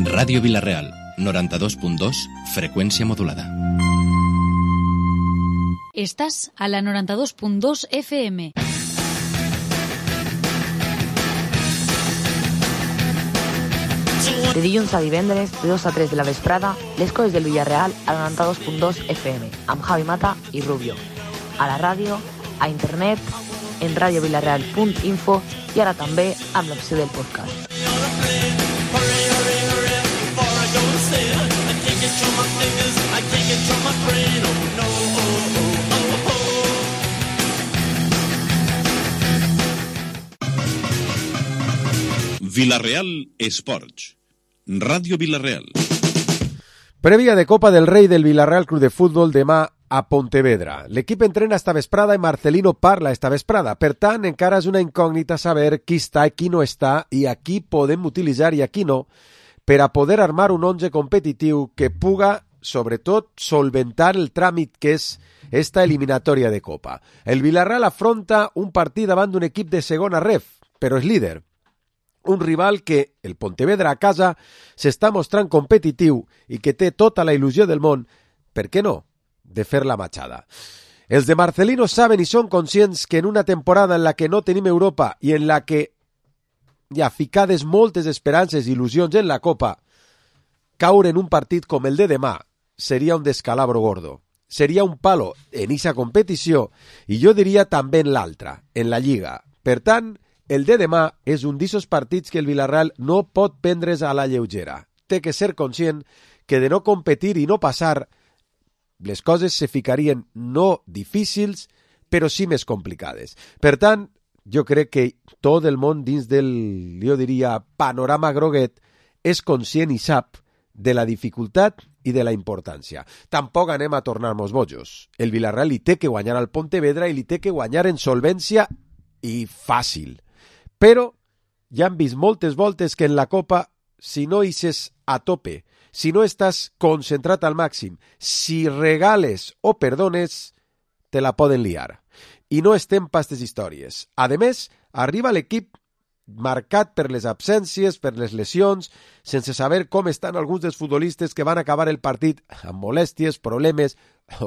Ràdio Vila-real, 92.2, freqüència modulada. Estàs a la 92.2 FM. De dilluns a divendres, de 2 a 3 de la vesprada, les coses del Villarreal a la 92.2 FM, amb Javi Mata i Rubio. A la ràdio, a internet, en radiovillarreal.info i ara també amb l'opció del podcast. Vila-real Esports. Ràdio Vila-real. Prèvia de Copa del Rei del Vila-real Club de Futbol demà a Pontevedra. L'equip entrena esta vesprada i Marcelino parla esta vesprada. Per tant, encara és una incògnita saber qui està i qui no està i a qui podem utilitzar i a qui no per a poder armar un 11 competitiu que puga, sobretot, solventar el tràmit que és esta eliminatòria de Copa. El Vila-real afronta un partit davant d'un equip de segona ref, però és líder. Un rival que, el Pontevedra a casa, s'està mostrant competitiu i que té tota la il·lusió del món, per què no?, de fer la matxada. Els de Marcelino saben i són conscients que en una temporada en la que no tenim Europa i en la que hi ha ficades moltes esperances i il·lusions en la Copa, caure en un partit com el de demà seria un descalabro gordo. Seria un palo en esa competició i jo diria també en l'altra, en la Lliga. Per tant, el de demà és un d'esos partits que el Vila-real no pot prendre's a la lleugera. Té que ser conscient que de no competir i no passar, les coses se ficarien no difícils, però sí més complicades. Per tant, jo crec que tot el món dins del, jo diria, panorama groguet és conscient i sap de la dificultat i de la importància. Tampoc anem a tornar-nos bojos. El Vila-real li té que guanyar al Pontevedra i li té que guanyar en solvència i fàcil. Però ja han vist moltes voltes que en la Copa, si no ixes a tope, si no estàs concentrat al màxim, si regales o perdones, te la poden liar. I no estem pas aquestes històries. A més, arriba l'equip marcat per les absències, per les lesions, sense saber com estan alguns dels futbolistes que van acabar el partit amb molèsties, problemes o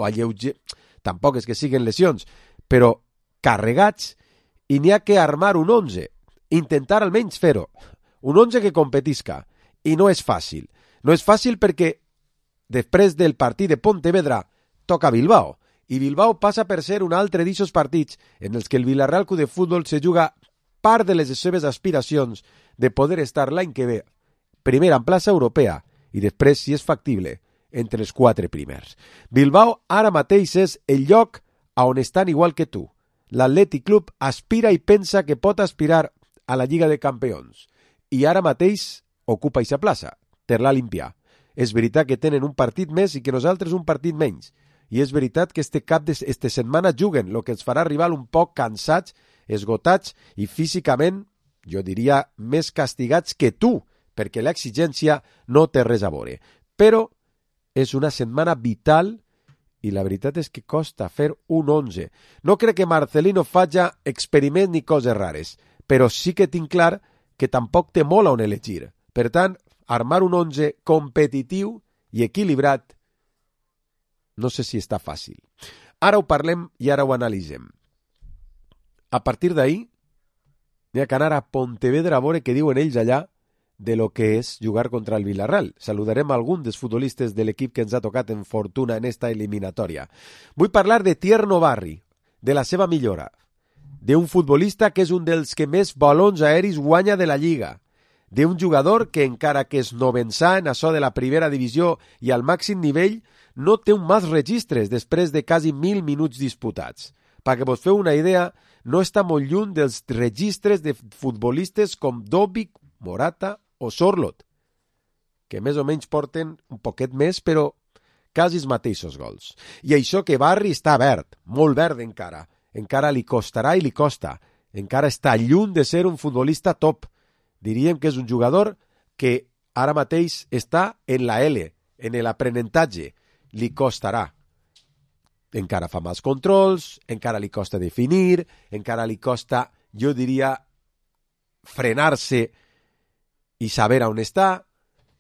tampoc és que siguin lesions, però carregats, i n'hi ha que armar un 11, intentar almenys fer-ho, un 11 que competisca, i no és fàcil. No és fàcil perquè després del partit de Pontevedra toca Bilbao, i Bilbao passa per ser un altre d'eixos partits en els que el Vila-real Club de Futbol se juga part de les seves aspiracions de poder estar l'any que ve primer en plaça europea i després, si és factible, entre els 4 primers. Bilbao ara mateix és el lloc on estan igual que tu. L'Atlètic Club aspira i pensa que pot aspirar a la Lliga de Campions i ara mateix ocupa aquesta plaça, ter l'Olimpià. És veritat que tenen un partit més i que nosaltres un partit menys. I és veritat que este setmana juguen, el que ens farà arribar un poc cansats, esgotats i físicament, jo diria, més castigats que tu, perquè l'exigència no té res a veure. Però és una setmana vital i la veritat és que costa fer un 11. No crec que Marcelino faci experiments ni coses rares, però sí que tinc clar que tampoc té molt on elegir. Per tant, armar un 11 competitiu i equilibrat no sé si està fàcil. Ara ho parlem i ara ho analitzem. A partir d'ahir, n'hi ha que anar a Pontevedra a veure què diuen ells allà de lo que és jugar contra el Vila-real. Saludarem a algun dels futbolistes de l'equip que ens ha tocat en fortuna en esta eliminatòria. Vull parlar de Tierno Barri, de la seva millora, d'un futbolista que és un dels que més balons aeris guanya de la Lliga, d'un jugador que encara que és novenzà en això de la primera divisió i al màxim nivell, no té un mas registres després de quasi 1.000 minuts disputats. Perquè vos feu una idea, no està molt lluny dels registres de futbolistes com Dobic, Morata o Sorlot, que més o menys porten un poquet més, però quasi els mateixos gols. I això que Barri està verd, molt verd encara. Encara li costarà i li costa. Encara està lluny de ser un futbolista top. Diríem que és un jugador que ara mateix està en la L, en l'aprenentatge. Li costarà. Encara fa mals controls, encara li costa definir, encara li costa, jo diria, frenar-se i saber on està,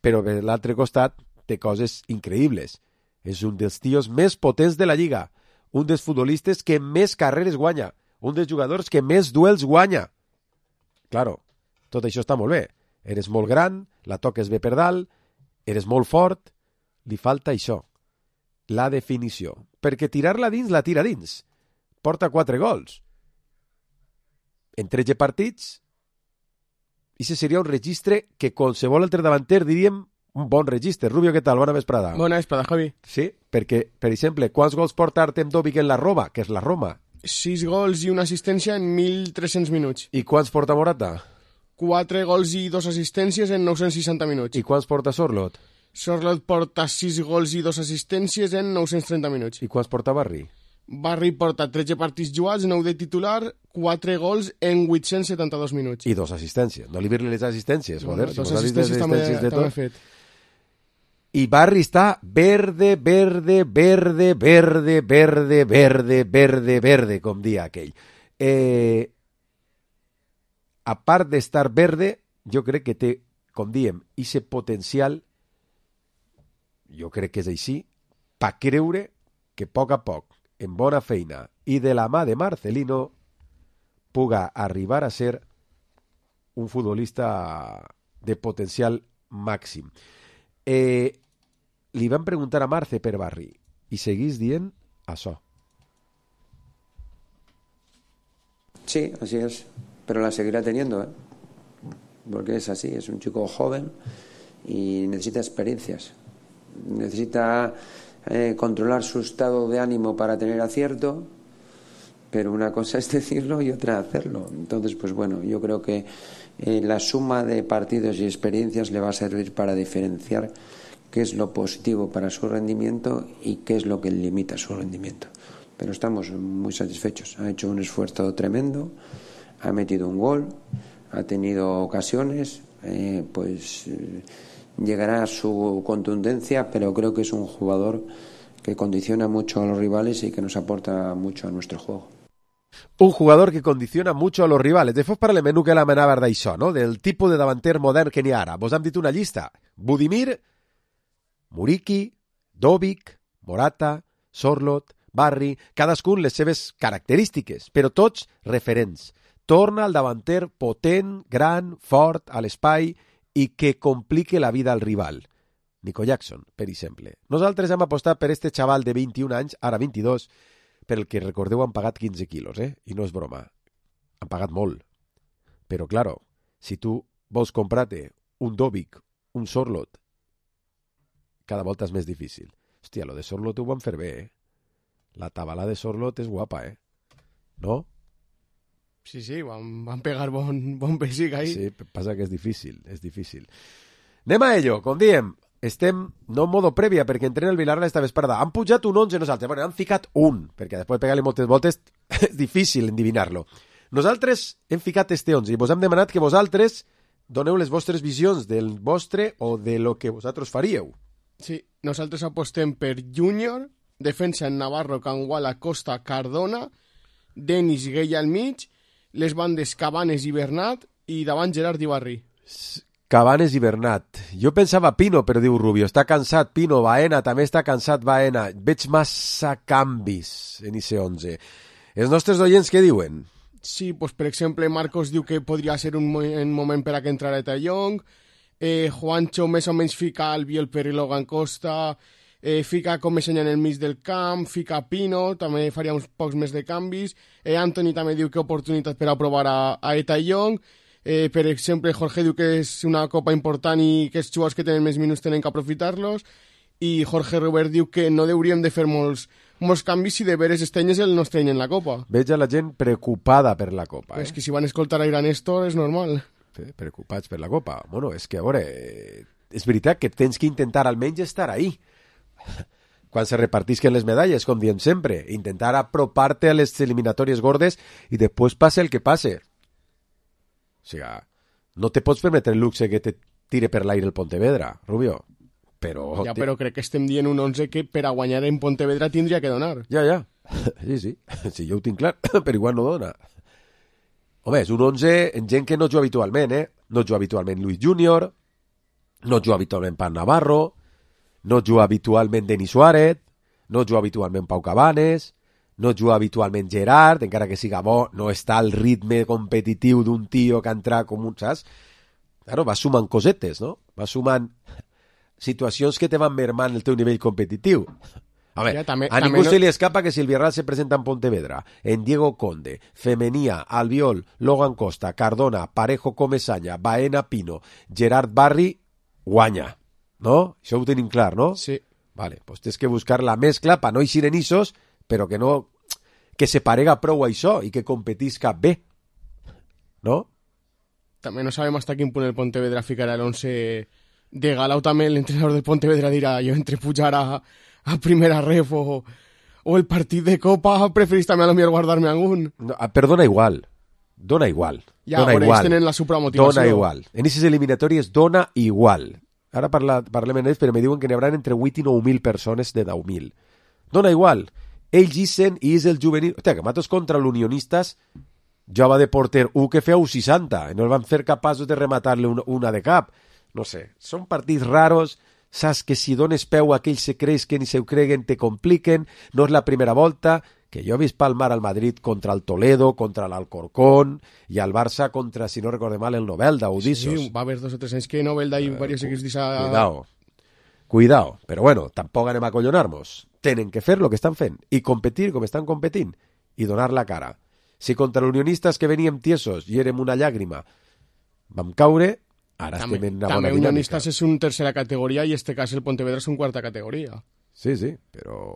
però per l'altre costat té coses increïbles. És un dels tios més potents de la Lliga, un dels futbolistes que més carreres guanya, un dels jugadors que més duels guanya. Claro, tot això està molt bé. Eres molt gran, la toques bé per dalt, eres molt fort, li falta això, la definició. Perquè tirar-la dins, la tira dins. Porta 4 gols. En 13 partits, i seria un registre que qualsevol altre davanter diríem un bon registre. Rubio, què tal? Bona vesprada. Bona vesprada, Javi. Sí, perquè, per exemple, quants gols porta Artem Dovbyk en la Roma, que és la Roma? 6 gols i una assistència en 1.300 minuts. I quants porta Morata? 4 gols i 2 assistències en 960 minuts. I quants porta Sorloth? Sorloth porta 6 gols i 2 assistències en 930 minuts. I quants porta Barry? Barry porta 13 partits jugats, 9 de titular, 4 gols en 872 minuts. I 2 assistències. No li vir les assistències, joder. Dos assistències també fet. I Barry està verde, com dia aquell. A part d'estar verde, jo crec que té, com diem, ese potencial, jo crec que és així, per creure que a poc, en bona feina i de la mà de Marcelino, puga arribar a ser un futbolista de potencial màxim. Li van preguntar a Marce per Barry i seguís dient això. Sí, así es, pero la seguirá teniendo, ¿eh? Porque es así, es un chico joven y necesita experiencias, necesita controlar su estado de ánimo para tener acierto, pero una cosa es decirlo y otra hacerlo. Entonces, pues bueno, yo creo que la suma de partidos y experiencias le va a servir para diferenciar qué es lo positivo para su rendimiento y qué es lo que limita su rendimiento. Pero estamos muy satisfechos. Ha hecho un esfuerzo tremendo, ha metido un gol, ha tenido ocasiones, llegará a su contundencia, pero creo que es un jugador que condiciona mucho a los rivales y que nos aporta mucho a nuestro juego. Un jugador que condiciona mucho a los rivales. De fos parlem en que l'amenava d'això, no? Del tipus de davanter modern que n'hi ha ara. Vos hem dit una llista. Budimir, Muriqui, Dovbyk, Morata, Sorloth, Barry, cadascun les seves característiques, però tots referents. Torna al davanter potent, gran, fort, a l'espai i que complique la vida al rival. Nico Jackson, per exemple. Nosaltres hem apostat per este xaval de 21 anys, ara 22, per el que recordeu han pagat 15 quilos, i no és broma. Han pagat molt. Però, claro, si tu vols comprar-te un Dovbyk, un Sorloth, cada volta és més difícil. Hòstia, lo de Sorloth ho van fer bé, La tabala de Sorloth és guapa, ¿no? Sí, van pegar bon pessic ahí. Sí, passa que és difícil. Anem a ello, com diem, estem no en modo prèvia, perquè entrena el Villarreal esta vesprada. Han pujat un 11 nosaltres, bueno, han ficat un, perquè després de pegar-li moltes voltes és difícil endivinar-lo. Nosaltres hem ficat este 11 i vos hem demanat que vosaltres doneu les vostres visions del vostre o de lo que vosaltres faríeu. Sí, nosaltres apostem per Júnior, defensa en Navarro, Canguala, Costa, Cardona, Denis, Gay al mig, les bandes Cabanes i Bernat i davant Gerard i Barry. Cabanes i Bernat. Jo pensava Pino, però diu Rubio, està cansat Pino, Baena, també està cansat Baena. Veig massa canvis en IC 11. Els nostres oients què diuen? Sí, pues, per exemple, Marcos diu que podria ser un moment per a que entrara De Jong, Juancho més o menys fica Albiol per Logan Costa, fica com més en el mig del camp, fica Pino, també faria uns pocs més de canvis, Anthony també diu que oportunitat per a provar a Eta Young, per exemple Jorge diu que és una copa important i que els jugadors que tenen més minuts tenen que aprofitar-los, i Jorge Robert diu que no hauríem de fer molts canvis si de veres estenyes el nostre any en la copa. Veig a la gent preocupada per la copa. És que si van escoltar a Irán Néstor és normal. Preocupats per la copa. Bueno, és que a veure, és veritat que tens que intentar almenys estar ahí. Quan se repartisquen les medalles, com diem sempre, intentar apropar-te a les eliminatòries gordes i després passe el que passe. O sigui, no te pots permetre el luxe que te tire per l'aire el Pontevedra, Rubio. Però crec que estem dient un 11 que per a guanyar en Pontevedra tindria que donar. Ja. Sí, jo ho tinc clar, però igual no dona. Home, és un 11 en gent que no juga habitualment, No juga habitualment Luis Júnior, no juga habitualment Pau Navarro, no juga habitualment Denis Suárez, no juga habitualment Pau Cabanes, no juga habitualment Gerard, encara que siga bo, no està al ritme competitiu d'un tio que entra com un, saps? Claro, va sumant cosetes, no? Va sumant situacions que te van mermant el teu nivell competitiu. A ver, a ningú se li escapa que si el Villarreal se presenta en Pontevedra, en Diego Conde, Femenía, Albiol, Logan Costa, Cardona, Parejo Comesaña, Baena Pino, Gerard Barri, guanya, no? Això ho tenim clar, no? Sí. Vale, pues tens que buscar la mescla per no eixir en isos, però que no... que se parega prou a això i que competisca bé, no? També no sabem hasta quin punt el Pontevedra ficarà l'11 de Galau. També l'entrenador del Pontevedra dirà, jo entre pujar a primera ref o el partit de Copa preferís també a lo millor guardar-me algun. No, però dona igual. Dona igual. Ja, dona igual. tenen la supramotivació. Dona igual. En aquestes eliminatòries dona igual. Ara parlem en ells, però me diuen que n'hi haurà entre 8 i 9.000 persones de 10.000. Dona igual. Ells dicen i és el juvenil... Hòstia, que matos contra l'Unionistes jove de porter 1 que feu 60 i no el van fer capaços de rematar-le una de cap. No sé, són partits raros, saps que si dones peu a aquells se creuen i se ho creguen te compliquen, no és la primera volta, que jo he vist palmar al Madrid contra el Toledo, contra l'Alcorcón i al Barça contra, si no recorde mal, el Novelda o Udissos. Sí, va haver 2 o 3 anys que Novelda i varios equips d'issa... Cuidado, però bueno, tampoc anem a collonarnos. Tenen que fer lo que estan fent i competir com estan competint i donar la cara. Si contra l'Unionistes que veníem tiesos i érem una llàgrima vam caure, ara estem en una bona dinàmica. També Unionistes és un tercera categoria i en este cas el Pontevedra és un quarta categoria. Sí, però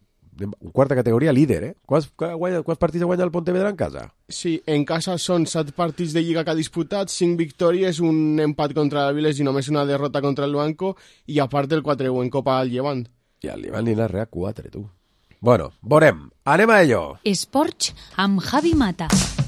un quarta categoria líder, eh? Quants partits guanya el Pontevedra en casa? Sí, en casa són 7 partits de Lliga que ha disputat, 5 victòries, un empat contra el Viles i només una derrota contra el Blanco i a part el 4-1 en Copa al Llevant. I al Llevant li n'ha reat 4, tu. Bueno, veurem. Anem a ello. Esports amb Javi Mata.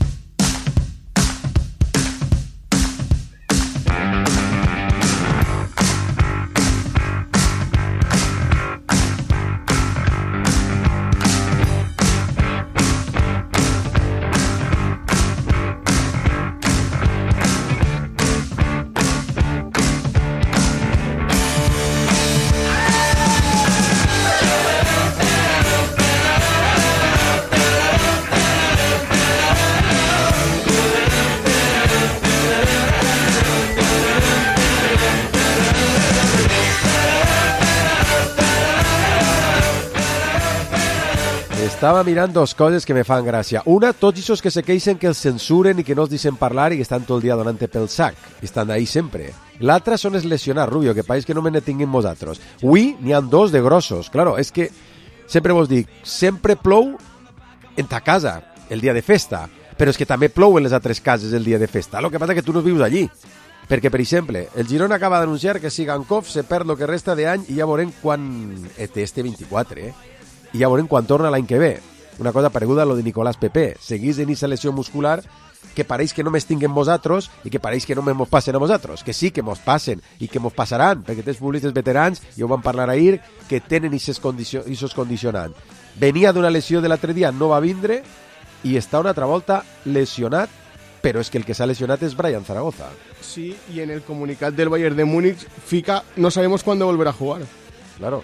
Estava mirant 2 coses que me fan gràcia. Una, tots aquests que se queixen que els censuren i que no els deixen parlar i que estan tot el dia donant-te pel sac. Estan ahí sempre. L'altra són els lesionats, Rubio, que pareix que no me ne tinguin vosaltres. Avui n'hi ha 2 de grossos. Claro, és que sempre vos dic, sempre plou en ta casa el dia de festa, però és que també plou en les altres cases el dia de festa. El que passa és que tu no vius allí. Perquè, per exemple, el Girona acaba d'anunciar que si Gankov se perd el que resta d'any i ja veurem quan... Este 24, i ja veurem quan torna l'any que ve. Una cosa pareguda a lo de Nicolás Pepe. Seguís en esa lesió muscular que pareix que no m'estinguen vosaltres i que pareix que no mos passen a vosaltres. Que sí, que mos passen i que mos passaran, perquè tens futbolistes veterans, i ho vam parlar ahir, que tenen aquests condicionants. Venia d'una lesió de l'altre dia, no va vindre, i està una altra volta lesionat, però és que el que s'ha lesionat és Brian Zaragoza. Sí, y en el comunicat del Bayern de Múnich fica, no sabemos cuándo volverá a jugar. Claro.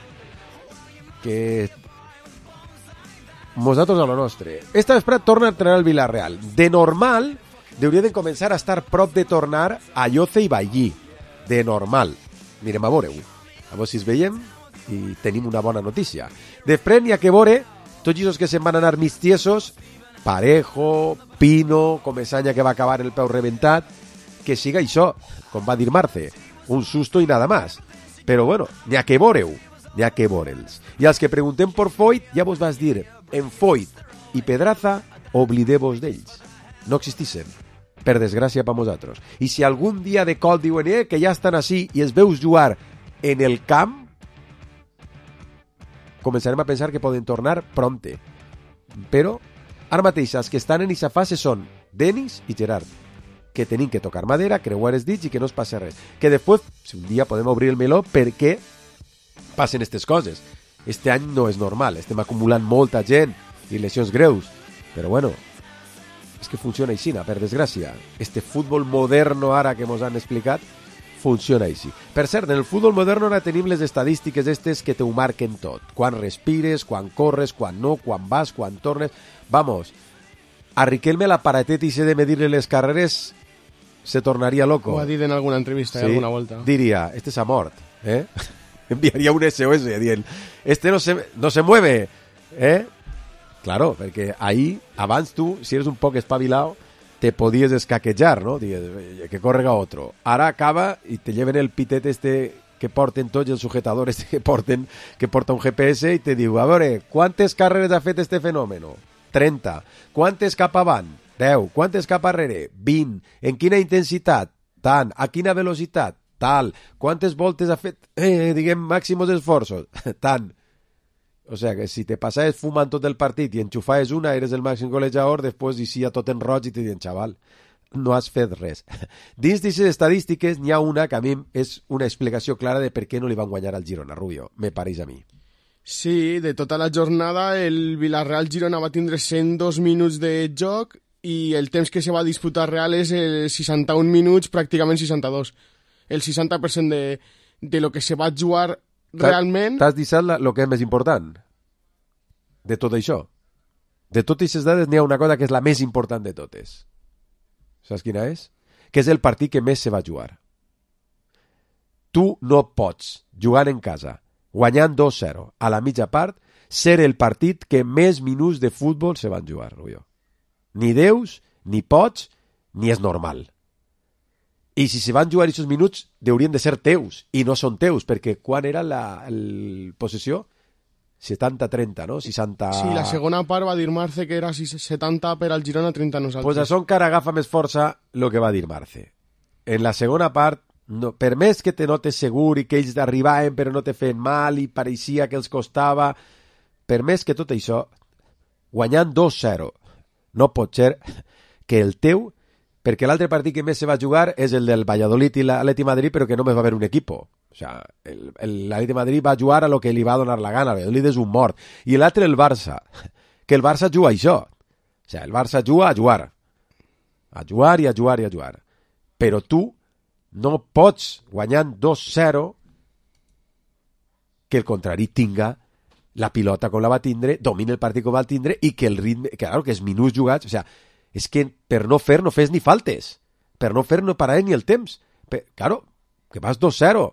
Que... Nosaltres a lo nostre. Esta vespre torna a entrenar el Villarreal. De normal, hauria de començar a estar prop de tornar a Lloce i Vallí. De normal. Mirem a veure-ho. A veure si es veiem i tenim una bona notícia. Després n'hi ha que veure tots els que se'n van anar mig tiesos, Parejo, Pino, Comesaña que va acabar el peu reventat, que siga això, com va dir Marce, un susto i nada más. Però bueno, n'hi ha que veure-ho. N'hi ha que veure'ls. I als que preguntem per Foyt, ja vos vas dir, en Foyt i Pedraza, oblideu-vos d'ells. No existissin, per desgràcia per nosaltres. I si algun dia de col diuen que ja estan així i es veus jugar en el camp, començarem a pensar que poden tornar prompte. Però, ara mateix, els que estan en aquesta fase són Denis i Gerard, que tenim que tocar madera, creuar els dits i que no es passi res. Que després, si un dia podem obrir el meló, perquè passen aquestes coses. Este any no és normal, estem acumulant molta gent i lesions greus, però bueno, és que funciona així, per desgràcia. Este futbol moderno ara que mos han explicat funciona així. Per cert, en el futbol modern ara tenim les estadístiques estes que t'ho marquen tot. Quan respires, quan corres, quan no, quan vas, quan tornes... Vamos, a Riquelme l'aparatet i de medir les carreres se tornaria loco. Ho ha dit en alguna entrevista, sí, alguna volta. Diria, este s'ha mort, eh? Enviaria un SOS dient, este no se mueve, eh? Claro, perquè ahí, abans tu, si eres un poc espabilado, te podies escaquejar, ¿no? Dies, que correga otro. Ara acaba i te lleven el pitet este que porten tots, el sujetador este que porta un GPS i te diu, a veure, quantes carreres ha fet este fenòmeno? 30. Quantes cap avant? 10. Quantes cap arrere? 20. En quina intensitat? Tant. A quina velocitat? Tal. Quantes voltes ha fet, diguem, màximos esforços? Tant. O sea, que si te passaves fumant tot el partit i enxufaves una, eres el màxim golejador, després eixia tot en roig i te diuen, xaval, no has fet res. Dins d'aquestes estadístiques n'hi ha una que a mi és una explicació clara de per què no li van guanyar al Girona, Rubio, me pareix a mi. Sí, de tota la jornada el Villarreal-Girona va tindre 102 minuts de joc i el temps que se va disputar real és 61 minuts, pràcticament 62. El 60% de lo que se va jugar realment... T'has dit el que és més important de tot això. De totes aquestes dades n'hi ha una cosa que és la més important de totes. Saps quina és? Que és el partit que més se va jugar. Tu no pots, jugant en casa, guanyant 2-0 a la mitja part, ser el partit que més minuts de futbol se van jugar, Rubio. Ni deus, ni pots, ni és normal. I si se van jugar aquests minuts, haurien de ser teus, i no són teus, perquè quan era la possessió? 70-30, no? 60... Sí, la segona part va dir Marce que era 70 per al Girona, 30 nosaltres. Pues això encara agafa més força el que va dir Marce. En la segona part, no, per més que te notes segur i que ells arribaven però no te feien mal i pareixia que els costava, per més que tot això, guanyant 2-0, no pot ser que el teu... Perquè l'altre partit que més se va jugar és el del Valladolid i l'Atleti Madrid, però que només va haver un equipo. O sea, l'Atleti Madrid va jugar a lo que li va donar la gana. El Valladolid és un mort. I l'altre el Barça. Que el Barça juga això. O sea, el Barça juga a jugar. A jugar i a jugar i a jugar. Però tu no pots, guanyant 2-0, que el contrari tinga la pilota com la va tindre, domini el partit com va tindre i que el ritme, claro, que els minuts jugats, o sea, és que per no fer no fes ni faltes, per no fer no parar ni el temps, claro, que vas 2-0.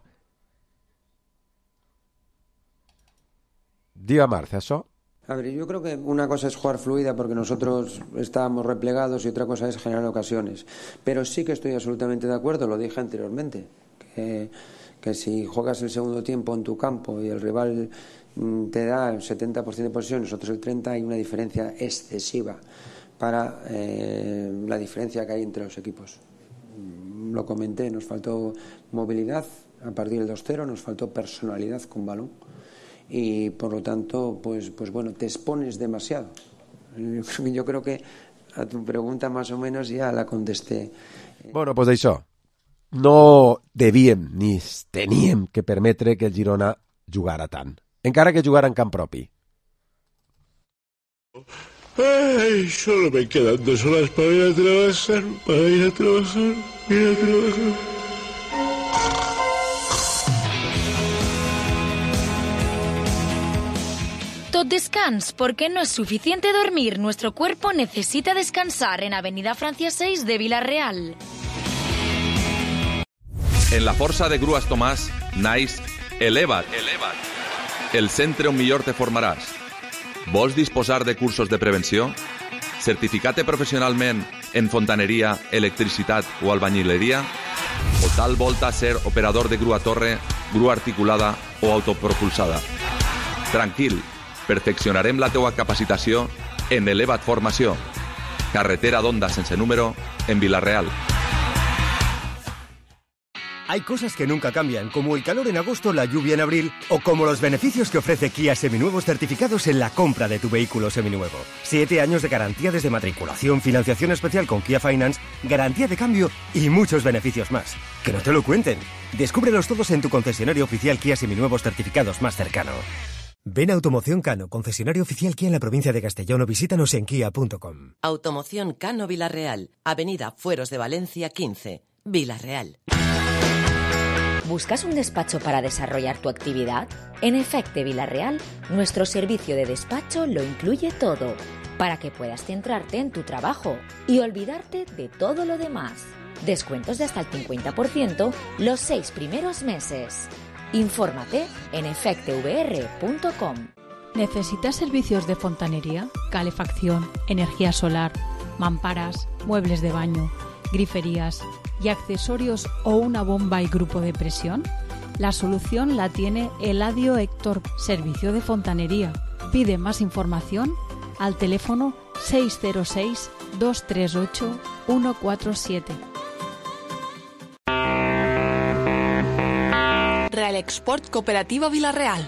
Diga Marce, ¿eso? A ver, yo creo que una cosa es jugar fluida porque nosotros estábamos replegados y otra cosa es generar ocasiones. Pero sí que estoy absolutamente de acuerdo, lo dije anteriormente, que si juegas el segundo tiempo en tu campo y el rival te da el 70% de posesión, nosotros el 30%, hay una diferencia excesiva para la diferencia que hay entre los equipos. Lo comenté, nos faltó movilidad a partir del 2-0, nos faltó personalidad con balón y por lo tanto pues bueno, te expones demasiado. Yo creo que a tu pregunta más o menos ya la contesté. Bueno, pues això, no devíem ni teníem que permetre que el Girona jugara tant, encara que jugara en camp propi. Ay, solo me quedan 2 horas para ir a trabajar, Tot descans, porque no es suficiente dormir. Nuestro cuerpo necesita descansar en Avenida Francia 6 de Villarreal. En la Força de Grues Tomàs naix Eleva't, el centre on millor te formaràs. Vols disposar de cursos de prevenció? Certificar-te professionalment en fontaneria, electricitat o albañileria? O tal volta ser operador de grua torre, grua articulada o autopropulsada? Tranquil, perfeccionarem la teua capacitació en Eleva't Formació. Carretera d'Onda sense número, en Villarreal. Hay cosas que nunca cambian, como el calor en agosto, la lluvia en abril, o como los beneficios que ofrece Kia Seminuevos certificados en la compra de tu vehículo seminuevo. 7 años de garantía desde matriculación, financiación especial con Kia Finance, garantía de cambio y muchos beneficios más. Que no te lo cuenten. Descúbrelos todos en tu concesionario oficial Kia Seminuevos certificados más cercano. Ven a Automoción Cano, concesionario oficial Kia en la provincia de Castellón, o visítanos en kia.com. Automoción Cano Villarreal, Avenida Fueros de Valencia 15, Villarreal. ¿Buscas un despacho para desarrollar tu actividad? En Efecte Vila-real, nuestro servicio de despacho lo incluye todo, para que puedas centrarte en tu trabajo y olvidarte de todo lo demás. Descuentos de hasta el 50% los 6 primeros meses. Infórmate en efectevr.com. ¿Necesitas servicios de fontanería, calefacción, energía solar, mamparas, muebles de baño, griferías y accesorios o una bomba y grupo de presión? La solución la tiene Eladio Héctor, servicio de fontanería. Pide más información al teléfono 606 238 147. Real Export Cooperativa Vila-real.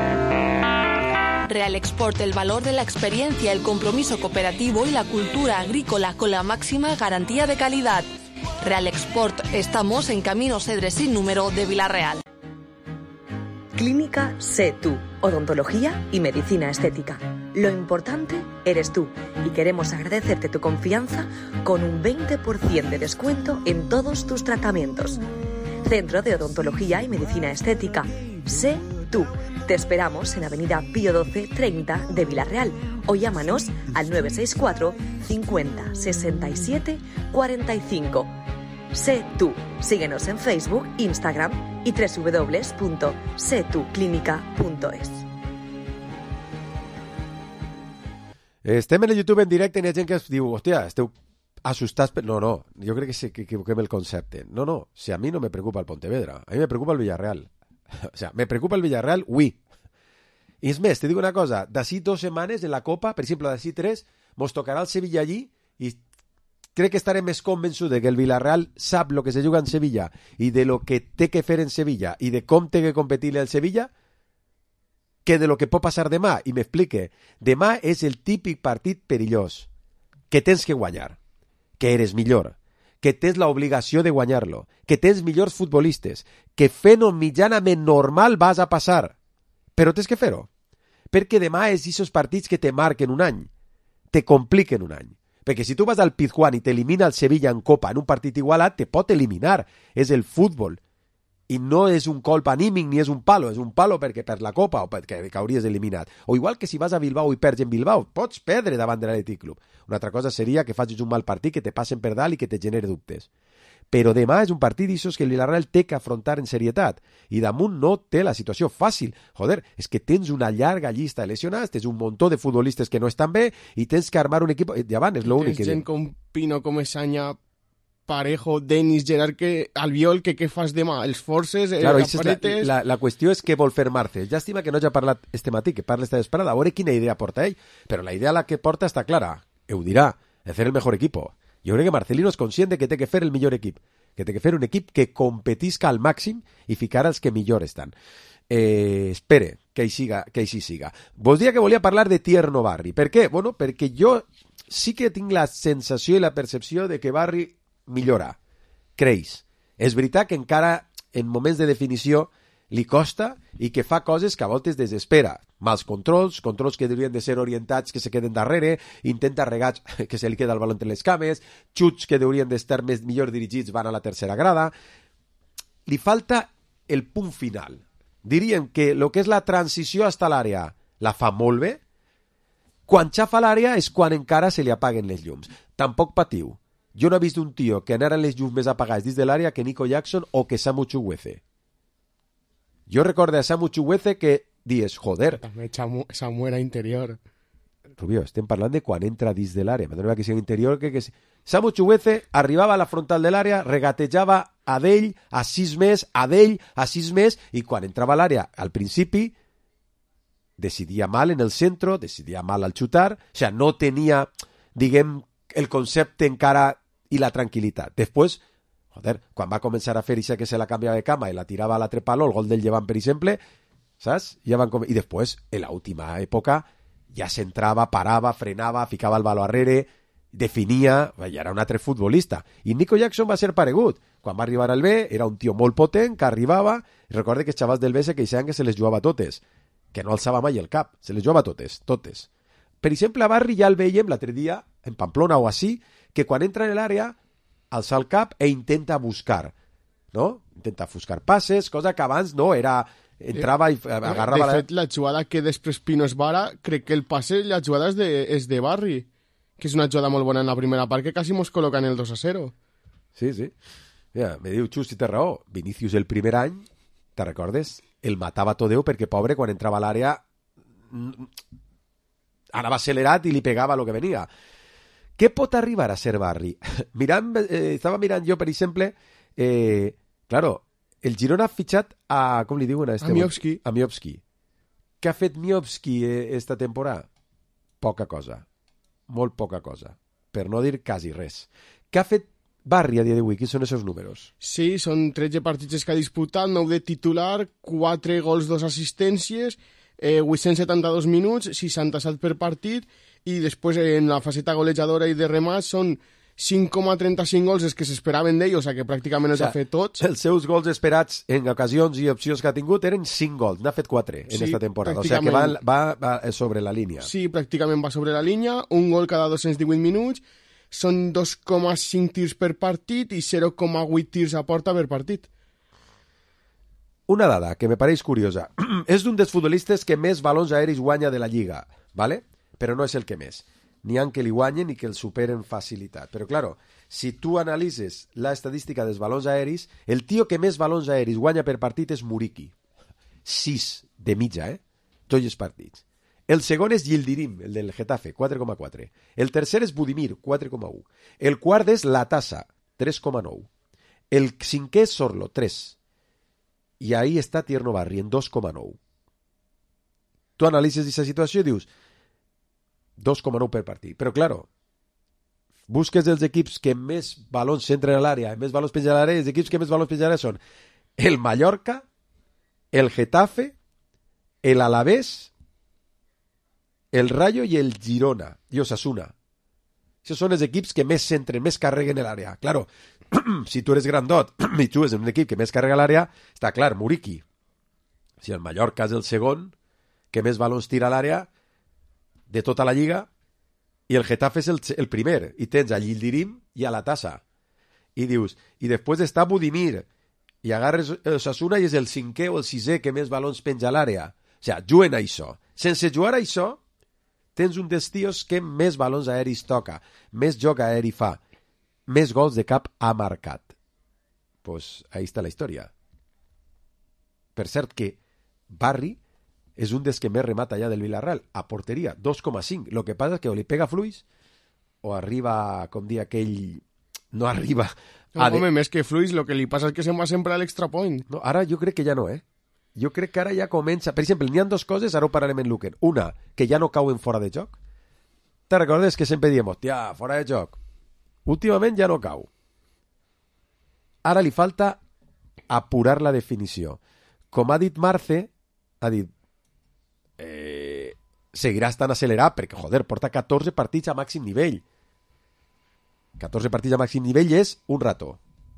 Real Export, el valor de la experiencia, el compromiso cooperativo y la cultura agrícola con la máxima garantía de calidad. Real Export, estamos en Camino Cedre sin número de Vila-real. Clínica Sé Tú, odontología y medicina estética. Lo importante eres tú y queremos agradecerte tu confianza con un 20% de descuento en todos tus tratamientos. Centro de Odontología y Medicina Estética. Sé Tú. Te esperamos en Avenida Pío 12 30 de Vila-real o llámanos al 964 50 67 45. Sé Tú. Síguenos en Facebook, Instagram y www.setuclínica.es. Estem en el YouTube en directe i hi ha gent que es diu, hòstia, esteu assustats... No, jo crec que equivoquem el concepte. No, si a mi no me preocupa el Pontevedra, a mi me preocupa el Villarreal. O sea, me preocupa el Villarreal, oui. I és més, te dic una cosa, d'ací 2 setmanes en la Copa, per exemple, d'ací 3, mos tocarà el Sevilla allí i crec que estaré més convençut de que el Villarreal sap lo que se juga en Sevilla i de lo que té que fer en Sevilla i de com té que competir el Sevilla que de lo que pot passar demà. I m'explique, demà és el típic partit perillós que tens que guanyar, que eres millor, que tens l'obligació de guanyar-lo, que tens millors futbolistes, que fent-ho mitjanament normal vas a passar, però tens que fer-ho, perquè demà és aquests partits que te marquen un any, te compliquen un any, perquè si tu vas al Pizjuán i t'elimina el Sevilla en Copa en un partit igualat, te pot eliminar, és el futbol, i no és un colp anímic ni és un palo perquè per la Copa o perquè hauries eliminat. O igual que si vas a Bilbao i perds en Bilbao, pots perdre davant de l'Atlètic Club. Una altra cosa seria que facis un mal partit, que te passen per dalt i que te genere dubtes. Però demà és un partit d'aixòs que el Villarreal té que afrontar en serietat. I damunt no té la situació fàcil. Joder, és que tens una llarga llista de lesionats, tens un muntó de futbolistes que no estan bé i tens que armar un equip... Davant és l'únic que... Tens gent com Pino, Comesaña, Parejo, Denis, Gerard, que Albiol, que què fas demà? Els forces, claro, Caparetes... La qüestió és què vol fer Marce. Llàstima que no hagi parlat este matí, que parla esta vesprada, a veure quina idea porta ell. Però la idea la que porta està clara. Ho dirà, de fer el mejor equipo. Jo crec que Marcelino és conscient de que té que fer el millor equip, que té que fer un equip que competisca al màxim i ficar els que millor estan. Espere que així siga. Vos dia que volia parlar de Tierno Barri. Per què? Bueno, perquè jo sí que tinc la sensació i la percepció de que Barri millora, creix. És veritat que encara en moments de definició li costa i que fa coses que a voltes desespera. Mals controls que haurien de ser orientats que se queden darrere, intenta regats que se li queda el baló entre les cames, xuts que haurien d'estar millor dirigits van a la tercera grada. Li falta el punt final. Diríem que el que és la transició hasta l'àrea la fa molt bé. Quan xafa l'àrea és quan encara se li apaguen les llums. Tampoc patiu. Jo no he vist un tio que anara les llums més apagades dins de l'àrea que Nico Jackson o que Samu Chukwueze. Jo recordo a Samu Chukwueze que dies, joder... També Samu era interior. Rubio, estem parlant de quan entra dins de l'àrea. M'adonava que sigui interior que... Samu Chukwueze arribava a la frontal de l'àrea, regatejava a d'ell a 6 més, a d'ell a 6 més, i quan entrava a l'àrea al principi decidia mal en el centre, decidia mal al xutar, o sea, no tenia, diguem, el concepte encara i la tranquil·litat. Després, joder, quan va començar a fer això que se la canviava de cama i la tirava a l'altre palo, el gol del Llevant, per exemple, saps? I després, en l'última època, ja s'entrava, parava, frenava, ficava el baló arrere, definia, ja era un altre futbolista. I Nico Jackson va ser paregut. Quan va arribar al B, era un tio molt potent, que arribava, i recorde que els xavals del B se queixaven que se les jugava totes, que no alçava mai el cap, se les jugava totes. Per exemple, a Barri ja el veiem l'altre dia, en Pamplona o així, que quan entra en l'àrea, alça el cap e intenta buscar. no? Intenta buscar passes, cosa que abans no era... Entrava i agarrava... De fet, la jugada que després Pino es vara, crec que el passe, la jugada és de Barri, que és una jugada molt bona en la primera part, que quasi mos col·loca en el 2-0. Sí. Mira, me diu Xus i té raó. Vinícius el primer any, te recordes? El matava tot Déu perquè, pobre, quan entrava a l'àrea anava accelerat i li pegava el que venia. Què pot arribar a ser Barri? Estava mirant jo, per exemple, claro, el Girona ha fitxat a... Com li diuen a este? A Miovski. Què ha fet Miovski esta temporada? Poca cosa. Molt poca cosa. Per no dir quasi res. Què ha fet Barri a dia d'avui? Quins són els seus números? Sí, són 13 partits que ha disputat, 9 de titular, 4 gols, 2 assistències, 872 minuts, 67 per partit, i després en la faceta golejadora i de remat són 5,35 gols els que s'esperaven d'ell, o sigui que pràcticament els ha fet tots. Els seus gols esperats en ocasions i opcions que ha tingut eren 5 gols, n'ha fet 4 en esta temporada, o sigui que va sobre la línia. Sí, pràcticament va sobre la línia, un gol cada 218 minuts, són 2,5 tirs per partit i 0,8 tirs a porta per partit. Una dada que me pareix curiosa. És d'un dels futbolistes que més balons aeris guanya de la Lliga, ¿vale? Però no és el que més. N'hi ha que li guanyen i que el superen facilitat. Però, claro, si tu analitzes la estadística dels balons aeris, el tio que més balons aeris guanya per partit és Muriqui. 6 de mitja, tots els partits. El segon és Yildirim, el del Getafe, 4,4. El tercer és Budimir, 4,1. El quart és La Tassa, 3,9. El cinquè és Sorlo, 3. I ahí està Tierno Barri, en 2,9. Tu analitzes aquesta situació i dius 2,9 per partit. Però, claro, busques els equips que més balons centren a l'àrea, més balons pengen a l'àrea, els equips que més balons pengen a l'àrea són el Mallorca, el Getafe, el Alavés, el Rayo i el Girona, i Osasuna. Aquests són els equips que més centren, més carreguen a l'àrea. Claro, si tu eres grandot i jugues en un equip que més carrega a l'àrea, està clar, Muriqui. Si el Mallorca és el segon, que més balons tira a l'àrea de tota la Lliga, i el Getafe és el primer, i tens a Yildirim i a La Tassa. I dius, i després està Budimir, i agarres Osasuna i és el 5è o el 6è que més balons penja a l'àrea. O sigui, juguen a això. Sense jugar a això, tens un dels tios que més balons aeris toca, més joc aeri fa, més gols de cap ha marcat. Pues ahí està la història. Per cert que Barri és un dels que més remata allà del Villarreal, a porteria, 2,5. Lo que passa és que o li pega fluix, o arriba, com dir aquell... No arriba... Home, més que fluix, lo que li passa és que se'n va sempre a l'extra point. No, ara jo crec que ja no, Jo crec que ara ja comença... Per exemple, n'hi ha dues coses, ara ho parlarem en Luquen. Una, que ja no cauen fora de joc. Te recordes que sempre diem, hòstia, fora de joc. Últimament ja no cau. Ara li falta apurar la definició. Com ha dit Marce, ha dit seguirà estant accelerat perquè, joder, porta 14 partits a màxim nivell. 14 partits a màxim nivell és un rató.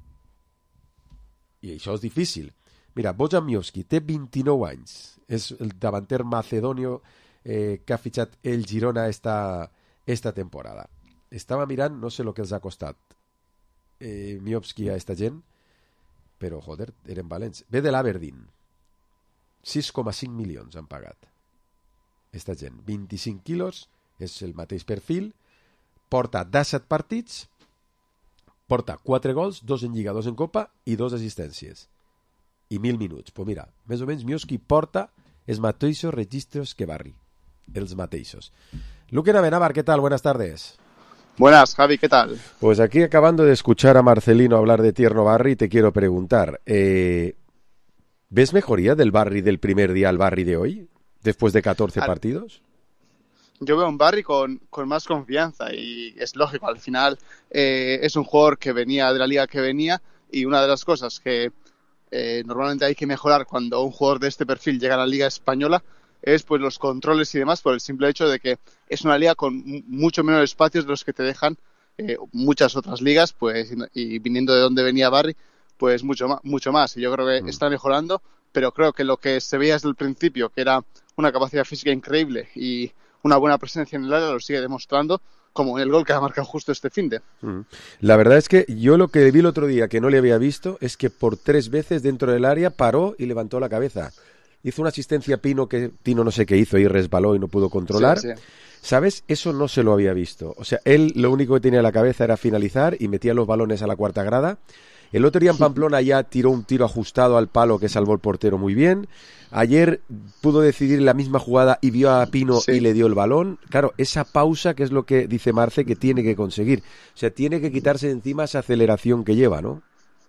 I això és difícil. Mira, Bojan Miovski té 29 anys. És el davanter macedonio que ha fitxat el Girona esta temporada. Estava mirant, no sé el que els ha costat Miovski a esta gent, però, joder, eren valents. Ve de l'Aberdeen. 6,5 milions han pagat. Esta gent, 25 quilos, és el mateix perfil, porta 17 partits, porta 4 gols, 2 en Lliga, 2 en Copa i 2 assistències. I 1.000 minuts. Pues mira, més o menys Miovski porta els mateixos registros que Barri. Els mateixos. Luque Navenavar, ¿qué tal? Buenas tardes. Buenas, Javi, ¿qué tal? Pues aquí acabando de escuchar a Marcelino hablar de Tierno Barri, te quiero preguntar, ¿ves mejoría del Barri del primer día al Barri de hoy? Después de 14 partidos. Yo veo un Barri con más confianza y es lógico, al final es un jugador que venía de la liga que venía y una de las cosas que normalmente hay que mejorar cuando un jugador de este perfil llega a la liga española es pues los controles y demás, por el simple hecho de que es una liga con mucho menos espacios de los que te dejan muchas otras ligas, pues y viniendo de donde venía Barri, pues mucho más. Y yo creo que está mejorando, pero creo que lo que se veía desde el principio, que era una capacidad física increíble y una buena presencia en el área, lo sigue demostrando, como en el gol que ha marcado justo este finde. La verdad es que yo lo que vi el otro día, que no le había visto, es que por 3 veces dentro del área paró y levantó la cabeza. Hizo una asistencia a Pino, que Tino no sé qué hizo y resbaló y no pudo controlar. Sí. ¿Sabes? Eso no se lo había visto. O sea, él lo único que tenía en la cabeza era finalizar y metía los balones a la cuarta grada. El otro día en Pamplona ya tiró un tiro ajustado al palo que salvó el portero muy bien. Ayer pudo decidir la misma jugada y vio a Pino y le dio el balón. Claro, esa pausa que es lo que dice Marce que tiene que conseguir. O sea, tiene que quitarse de encima esa aceleración que lleva, ¿no?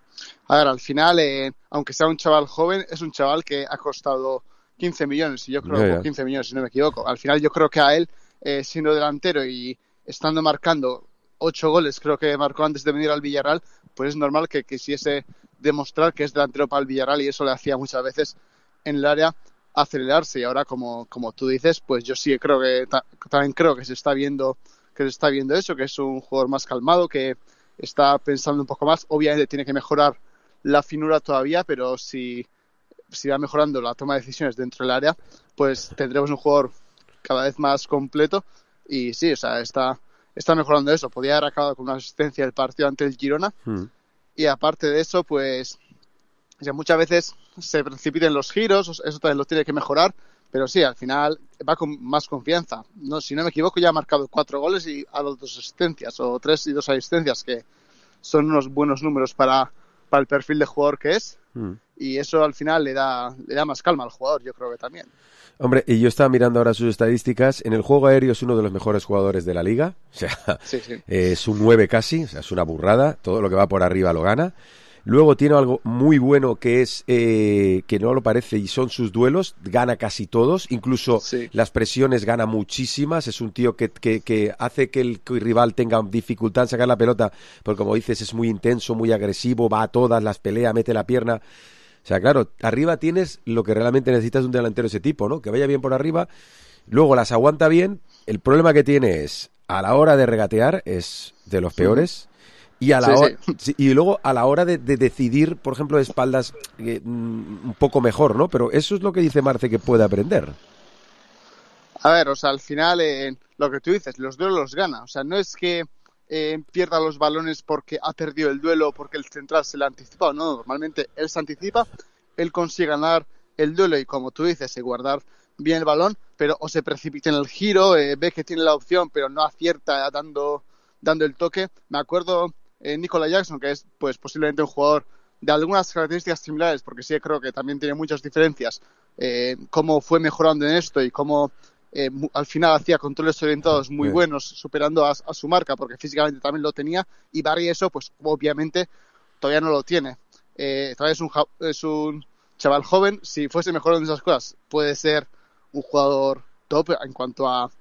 A ver, al final, aunque sea un chaval joven, es un chaval que ha costado 15 millones, y yo creo que 15 millones, si no me equivoco. Al final yo creo que a él, siendo delantero y estando marcando 8 goles, creo que marcó antes de venir al Villarreal, pues es normal que quisiese demostrar que es delantero para el Villarreal, y eso le hacía muchas veces en el área acelerarse. Y ahora, como tú dices, pues yo sí creo que también creo que se está viendo eso, que es un jugador más calmado, que está pensando un poco más. Obviamente tiene que mejorar la finura todavía, pero si va mejorando la toma de decisiones dentro del área, pues tendremos un jugador cada vez más completo. Y sí, o sea, está mejorando eso. Podía haber acabado con una asistencia del partido ante el Girona. Y aparte de eso, pues muchas veces se precipitan los giros, eso también lo tiene que mejorar, pero sí, al final va con más confianza. No, si no me equivoco, ya ha marcado 4 goles y ha dado 2 asistencias, o 3 y 2 asistencias, que son unos buenos números para el perfil de jugador que es. Y eso al final le da más calma al jugador, yo creo que también. Hombre, y yo estaba mirando ahora sus estadísticas. En el juego aéreo es uno de los mejores jugadores de la liga. O sea, sí. Es un 9 casi, o sea, es una burrada. Todo lo que va por arriba lo gana. Luego tiene algo muy bueno que es, que no lo parece, y son sus duelos. Gana casi todos, incluso las presiones gana muchísimas. Es un tío que hace que el rival tenga dificultad en sacar la pelota, porque como dices, es muy intenso, muy agresivo, va a todas, las pelea, mete la pierna. O sea, claro, arriba tienes lo que realmente necesitas de un delantero de ese tipo, ¿no? Que vaya bien por arriba, luego las aguanta bien. El problema que tiene es, a la hora de regatear, es de los peores. Y a la hora, y luego a la hora de decidir, por ejemplo, de espaldas, un poco mejor, ¿no? Pero eso es lo que dice Marce que puede aprender. A ver, o sea, al final, lo que tú dices, los duelos los gana. O sea, no es que pierda los balones porque ha perdido el duelo, porque el central se le ha anticipado. No, normalmente él se anticipa, él consigue ganar el duelo y, como tú dices, guardar bien el balón, pero o se precipita en el giro, ve que tiene la opción, pero no acierta dando el toque. Me acuerdo Nicola Jackson, que es pues posiblemente un jugador de algunas características similares, porque sí creo que también tiene muchas diferencias, cómo fue mejorando en esto y cómo al final hacía controles orientados muy buenos, superando a su marca, porque físicamente también lo tenía, y Barry eso pues obviamente todavía no lo tiene. Todavía es un chaval joven. Si fuese mejorando esas cosas, puede ser un jugador top en cuanto a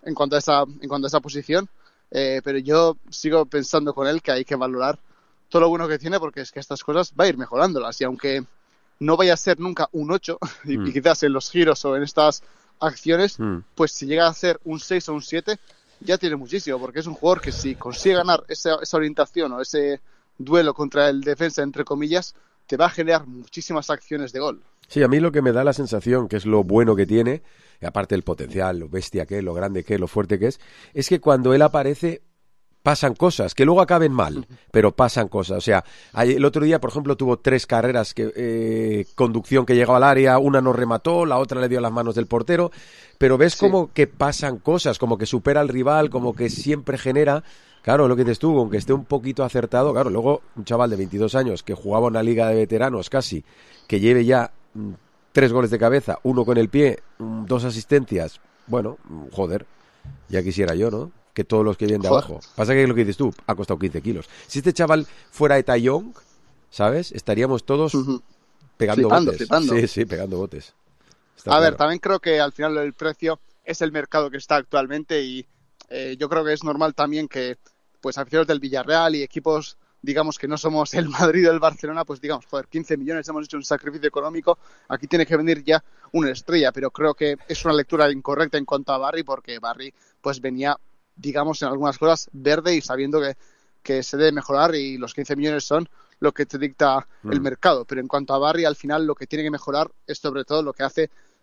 esa posición. Pero yo sigo pensando con él que hay que valorar todo lo bueno que tiene, porque es que estas cosas va a ir mejorándolas, y aunque no vaya a ser nunca un 8 y quizás en los giros o en estas acciones, pues si llega a ser un 6 o un 7 ya tiene muchísimo, porque es un jugador que si consigue ganar esa orientación o ese duelo contra el defensa, entre comillas, te va a generar muchísimas acciones de gol. Sí, a mí lo que me da la sensación, que es lo bueno que tiene, y aparte del potencial, lo bestia que es, lo grande que es, lo fuerte que es que cuando él aparece pasan cosas, que luego acaben mal, pero pasan cosas. O sea, el otro día, por ejemplo, tuvo 3 carreras, conducción que llegó al área, una no remató, la otra le dio a las manos del portero, pero ves como que pasan cosas, como que supera al rival, como que siempre genera. Claro, lo que dices tú, aunque esté un poquito acertado, claro, luego un chaval de 22 años que jugaba en una liga de veteranos casi, que lleve ya 3 goles de cabeza, 1 con el pie, 2 asistencias, bueno, joder, ya quisiera yo, ¿no? Que todos los que vienen de abajo. Pasa que lo que dices tú, ha costado 15 kilos. Si este chaval fuera de Taillon, ¿sabes? Estaríamos todos pegando botes. Flipando. Sí, pegando botes. A ver, también creo que al final el precio es el mercado que está actualmente, y yo creo que es normal también que pues aficionados del Villarreal y equipos, digamos, que no somos el Madrid o el Barcelona, pues digamos, joder, 15 millones, hemos hecho un sacrificio económico, aquí tiene que venir ya una estrella, pero creo que es una lectura incorrecta en cuanto a Barry, porque Barry pues venía, digamos, en algunas cosas verde y sabiendo que se debe mejorar, y los 15 millones son lo que te dicta el mercado. Pero en cuanto a Barry, al final lo que tiene que mejorar es sobre todo lo que hace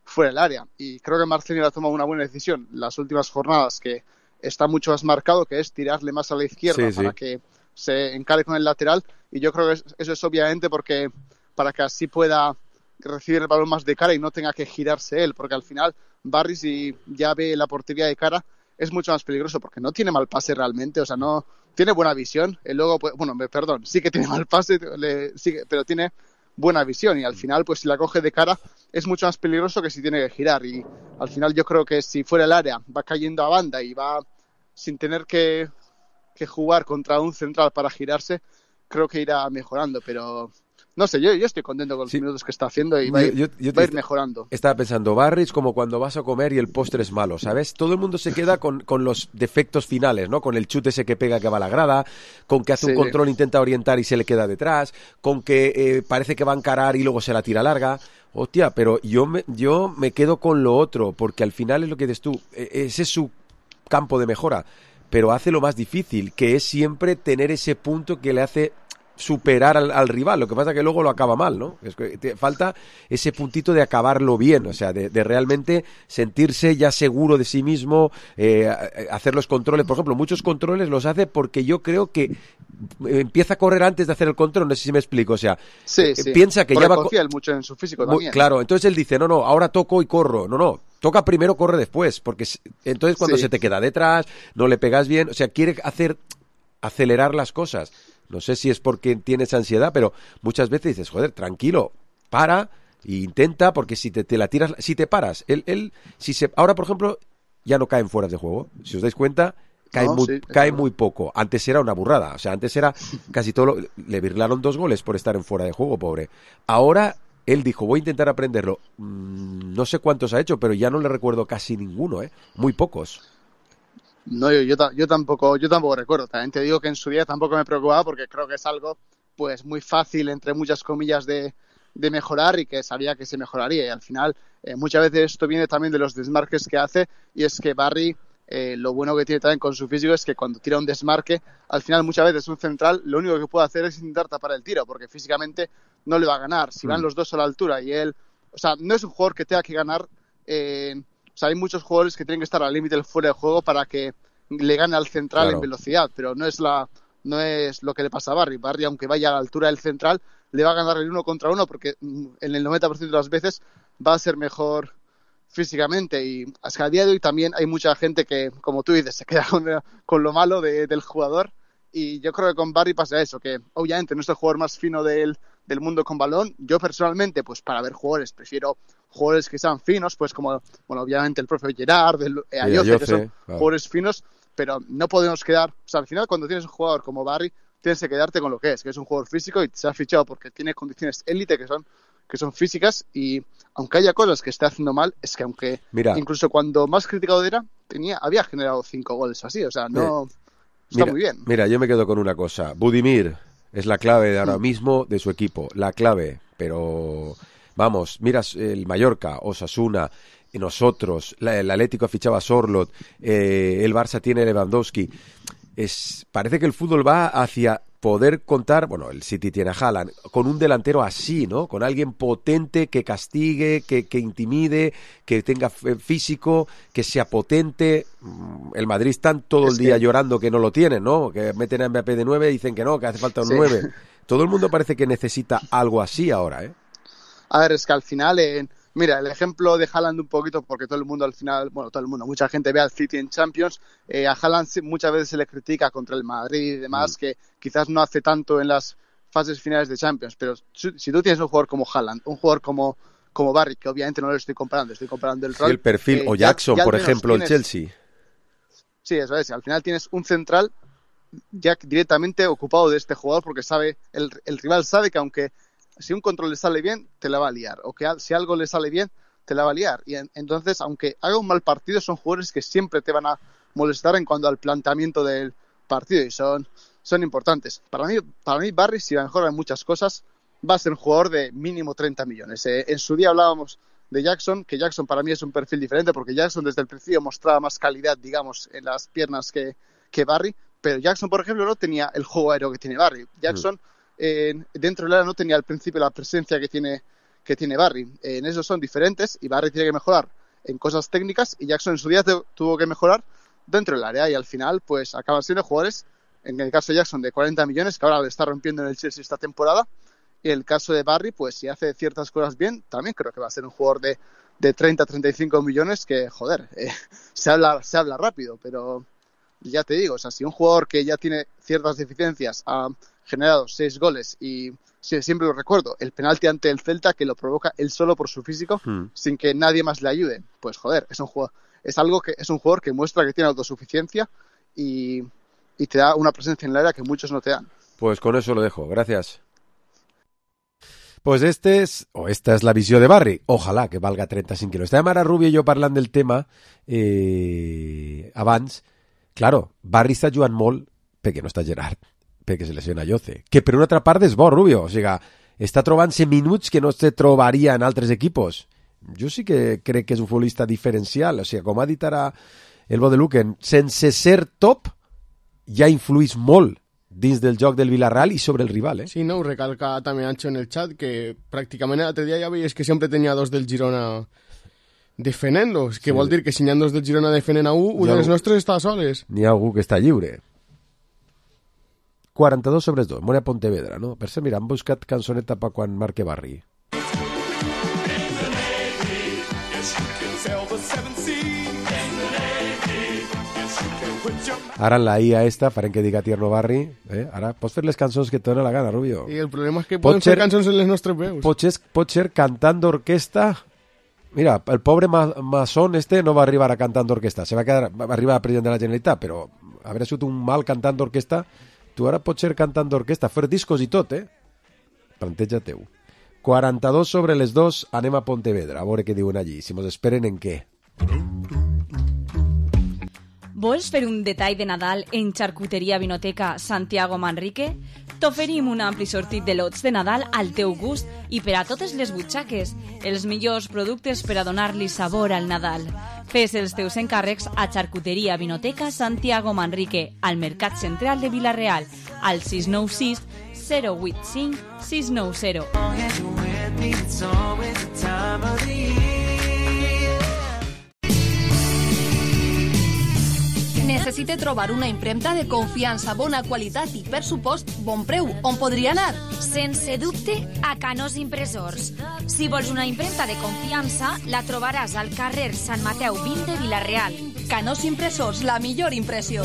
fuera del área. Y creo que Marcelino ha tomado una buena decisión las últimas jornadas, que está mucho más marcado, que es tirarle más a la izquierda para que se encare con el lateral. Y yo creo que eso es obviamente para que así pueda recibir el balón más de cara y no tenga que girarse él, porque al final Barry, si ya ve la portería de cara, es mucho más peligroso, porque no tiene mal pase realmente, o sea, no tiene buena visión. Luego, pues, sí que tiene mal pase, pero tiene buena visión, y al final, pues si la coge de cara, es mucho más peligroso que si tiene que girar. Y al final yo creo que si fuera el área va cayendo a banda y va sin tener que jugar contra un central para girarse, creo que irá mejorando. Pero no sé, yo estoy contento con los minutos que está haciendo y va a ir mejorando. Estaba pensando, Barry es como cuando vas a comer y el postre es malo, ¿sabes? Todo el mundo se queda con los defectos finales, ¿no? Con el chute ese que pega que va a la grada, con que hace un control, intenta orientar y se le queda detrás, con que parece que va a encarar y luego se la tira larga. Hostia, pero yo me quedo con lo otro, porque al final es lo que dices tú, ese es su campo de mejora, pero hace lo más difícil, que es siempre tener ese punto que le hace superar al rival. Lo que pasa es que luego lo acaba mal, ¿no? Es que te falta ese puntito de acabarlo bien, o sea, de realmente sentirse ya seguro de sí mismo, hacer los controles. Por ejemplo, muchos controles los hace porque yo creo que empieza a correr antes de hacer el control, no sé si me explico, o sea, piensa que porque ya va... confía mucho en su físico también. Claro, entonces él dice, no, ahora toco y corro, no, toca primero, corre después, porque entonces cuando se te queda detrás, no le pegas bien, o sea, quiere acelerar las cosas. No sé si es porque tienes ansiedad, pero muchas veces dices, joder, tranquilo, para e intenta, porque si te la tiras, si te paras, ahora por ejemplo ya no caen fuera de juego, si os dais cuenta, cae muy poco. Antes era una burrada, o sea, antes era casi todo, le virlaron 2 goles por estar en fuera de juego, pobre. Ahora él dijo, voy a intentar aprenderlo. No sé cuántos ha hecho, pero ya no le recuerdo casi ninguno, muy pocos. No, yo tampoco recuerdo. También te digo que en su día tampoco me preocupaba, porque creo que es algo pues muy fácil, entre muchas comillas, de mejorar, y que sabía que se mejoraría. Y al final, muchas veces esto viene también de los desmarques que hace, y es que Barry, lo bueno que tiene también con su físico es que cuando tira un desmarque, al final muchas veces un central lo único que puede hacer es intentar tapar el tiro, porque físicamente no le va a ganar. Si van los dos a la altura y él... O sea, no es un jugador que tenga que ganar... O sea, hay muchos jugadores que tienen que estar al límite del fuera de juego para que le gane al central en velocidad, pero no es lo que le pasa a Barry. Barry, aunque vaya a la altura del central, le va a ganar el 1 contra 1, porque en el 90% de las veces va a ser mejor físicamente. Y hasta el día de hoy también hay mucha gente que, como tú dices, se queda con lo malo del jugador, y yo creo que con Barry pasa eso, que obviamente no es el jugador más fino del mundo con balón. Yo personalmente, pues para ver jugadores, prefiero jugadores que sean finos, pues como, bueno, obviamente el profe Gerard, Ayoce, que son jugadores finos, pero no podemos quedar, o sea, al final cuando tienes un jugador como Barry, tienes que quedarte con lo que es un jugador físico, y se ha fichado porque tiene condiciones élite que son físicas. Y aunque haya cosas que esté haciendo mal, es que aunque incluso cuando más criticado era, había generado 5 goles así, o sea, no... Está muy bien. Mira, yo me quedo con una cosa. Budimir es la clave de ahora mismo de su equipo. La clave. Pero, vamos, miras el Mallorca, Osasuna, nosotros, el Atlético ha fichado a Sorloth, el Barça tiene Lewandowski. Parece que el fútbol va hacia poder contar, bueno, el City tiene a Haaland, con un delantero así, ¿no? Con alguien potente que castigue, que intimide, que tenga físico, que sea potente. El Madrid están todo el día llorando que no lo tienen, ¿no? Que meten a Mbappé de 9 y dicen que no, que hace falta un 9. Todo el mundo parece que necesita algo así ahora, ¿eh? A ver, es que al final... Mira, el ejemplo de Haaland un poquito, porque todo el mundo al final, bueno, todo el mundo, mucha gente ve al City en Champions, a Haaland muchas veces se le critica contra el Madrid y demás, que quizás no hace tanto en las fases finales de Champions, pero si tú tienes un jugador como Haaland, un jugador como Barry, que obviamente no lo estoy comparando el rol. El perfil, o Jackson, por ejemplo, el Chelsea. Sí, eso es, al final tienes un central ya directamente ocupado de este jugador, porque el rival sabe que aunque... Si un control le sale bien, te la va a liar. O que si algo le sale bien, te la va a liar. Y entonces, aunque haga un mal partido, son jugadores que siempre te van a molestar en cuanto al planteamiento del partido. Y son importantes. Para mí, Barry, si mejora en muchas cosas, va a ser un jugador de mínimo 30 millones. En su día hablábamos de Jackson, que Jackson para mí es un perfil diferente, porque Jackson desde el principio mostraba más calidad, digamos, en las piernas que Barry. Pero Jackson, por ejemplo, no tenía el juego aéreo que tiene Barry. Jackson... dentro del área no tenía al principio la presencia que tiene que tiene Barry. En eso son diferentes y Barry tiene que mejorar en cosas técnicas y Jackson en su día tuvo que mejorar dentro del área y al final pues acaban siendo jugadores, en el caso de Jackson, de 40 millones, que ahora le está rompiendo en el Chelsea esta temporada, y el caso de Barry, pues si hace ciertas cosas bien, también creo que va a ser un jugador de 30-35 millones que, joder, se habla rápido, pero ya te digo, o sea, si un jugador que ya tiene ciertas deficiencias ha generado 6 goles y siempre lo recuerdo, el penalti ante el Celta que lo provoca él solo por su físico, sin que nadie más le ayude, pues joder, es un jugador que muestra que tiene autosuficiencia y te da una presencia en el área que muchos no te dan. Pues con eso lo dejo, gracias. Pues esta és la visió de Barry. Ojalà que valga 35 quilos. Estàvem ara, Rubio i jo, parlant del tema abans. Claro, Barry està jugant molt perquè no està Gerard, perquè se lesiona Jose. Que per una altra part és bo, Rubio. O sigui, està trobant-se minuts que no se trobaria en altres equipos. Jo sí que crec que és un futbolista diferencial. O sigui, com ha dit ara el bo de Luquen, sense ser top ja influís molt dins del joc del Villarreal i sobre el rival, Sí, no, ho recalca també Ancho en el chat, que pràcticament l'altre dia ja veies que sempre tenia 2 del Girona defenent-los, que vol dir que si n'hi ha 2 del Girona defenent a un dels nostres està soles. N'hi ha algú que està lliure. 42/2, Morea Pontevedra, no? Per cert, mira, han buscat cançoneta per quan marque Barry. Ara en la IA esta farem que diga Tierno Barry, ara pots fer les cançons que et dona la gana, Rubio. I el problema és que poden fer cançons en les nostres veus. Pot ser cantant d'orquestra. Mira, el pobre maçón no va arribar a cantant d'orquestra, va arribar a president de la Generalitat, però haver sigut un mal cantant d'orquestra, tu ara pots ser cantant d'orquestra, fer discos i tot, planteja teu. 42/2, anem a Pontevedra, a veure què diuen allí, si mos esperen en què. Vols fer un detall de Nadal en Xarcuteria Vinoteca Santiago Manrique? T'oferim un ampli sortit de lots de Nadal al teu gust i per a totes les butxaques, els millors productes per a donar-li sabor al Nadal. Fes els teus encàrrecs a Xarcuteria Vinoteca Santiago Manrique, al Mercat Central de Vila-real, al 696 085 690. Necessite trobar una impremta de confiança, bona qualitat i, per supost, bon preu. On podria anar? Sense dubte, a Canós Impressors. Si vols una impremta de confiança, la trobaràs al carrer Sant Mateu 20 de Vila-real. Canós Impressors, la millor impressió.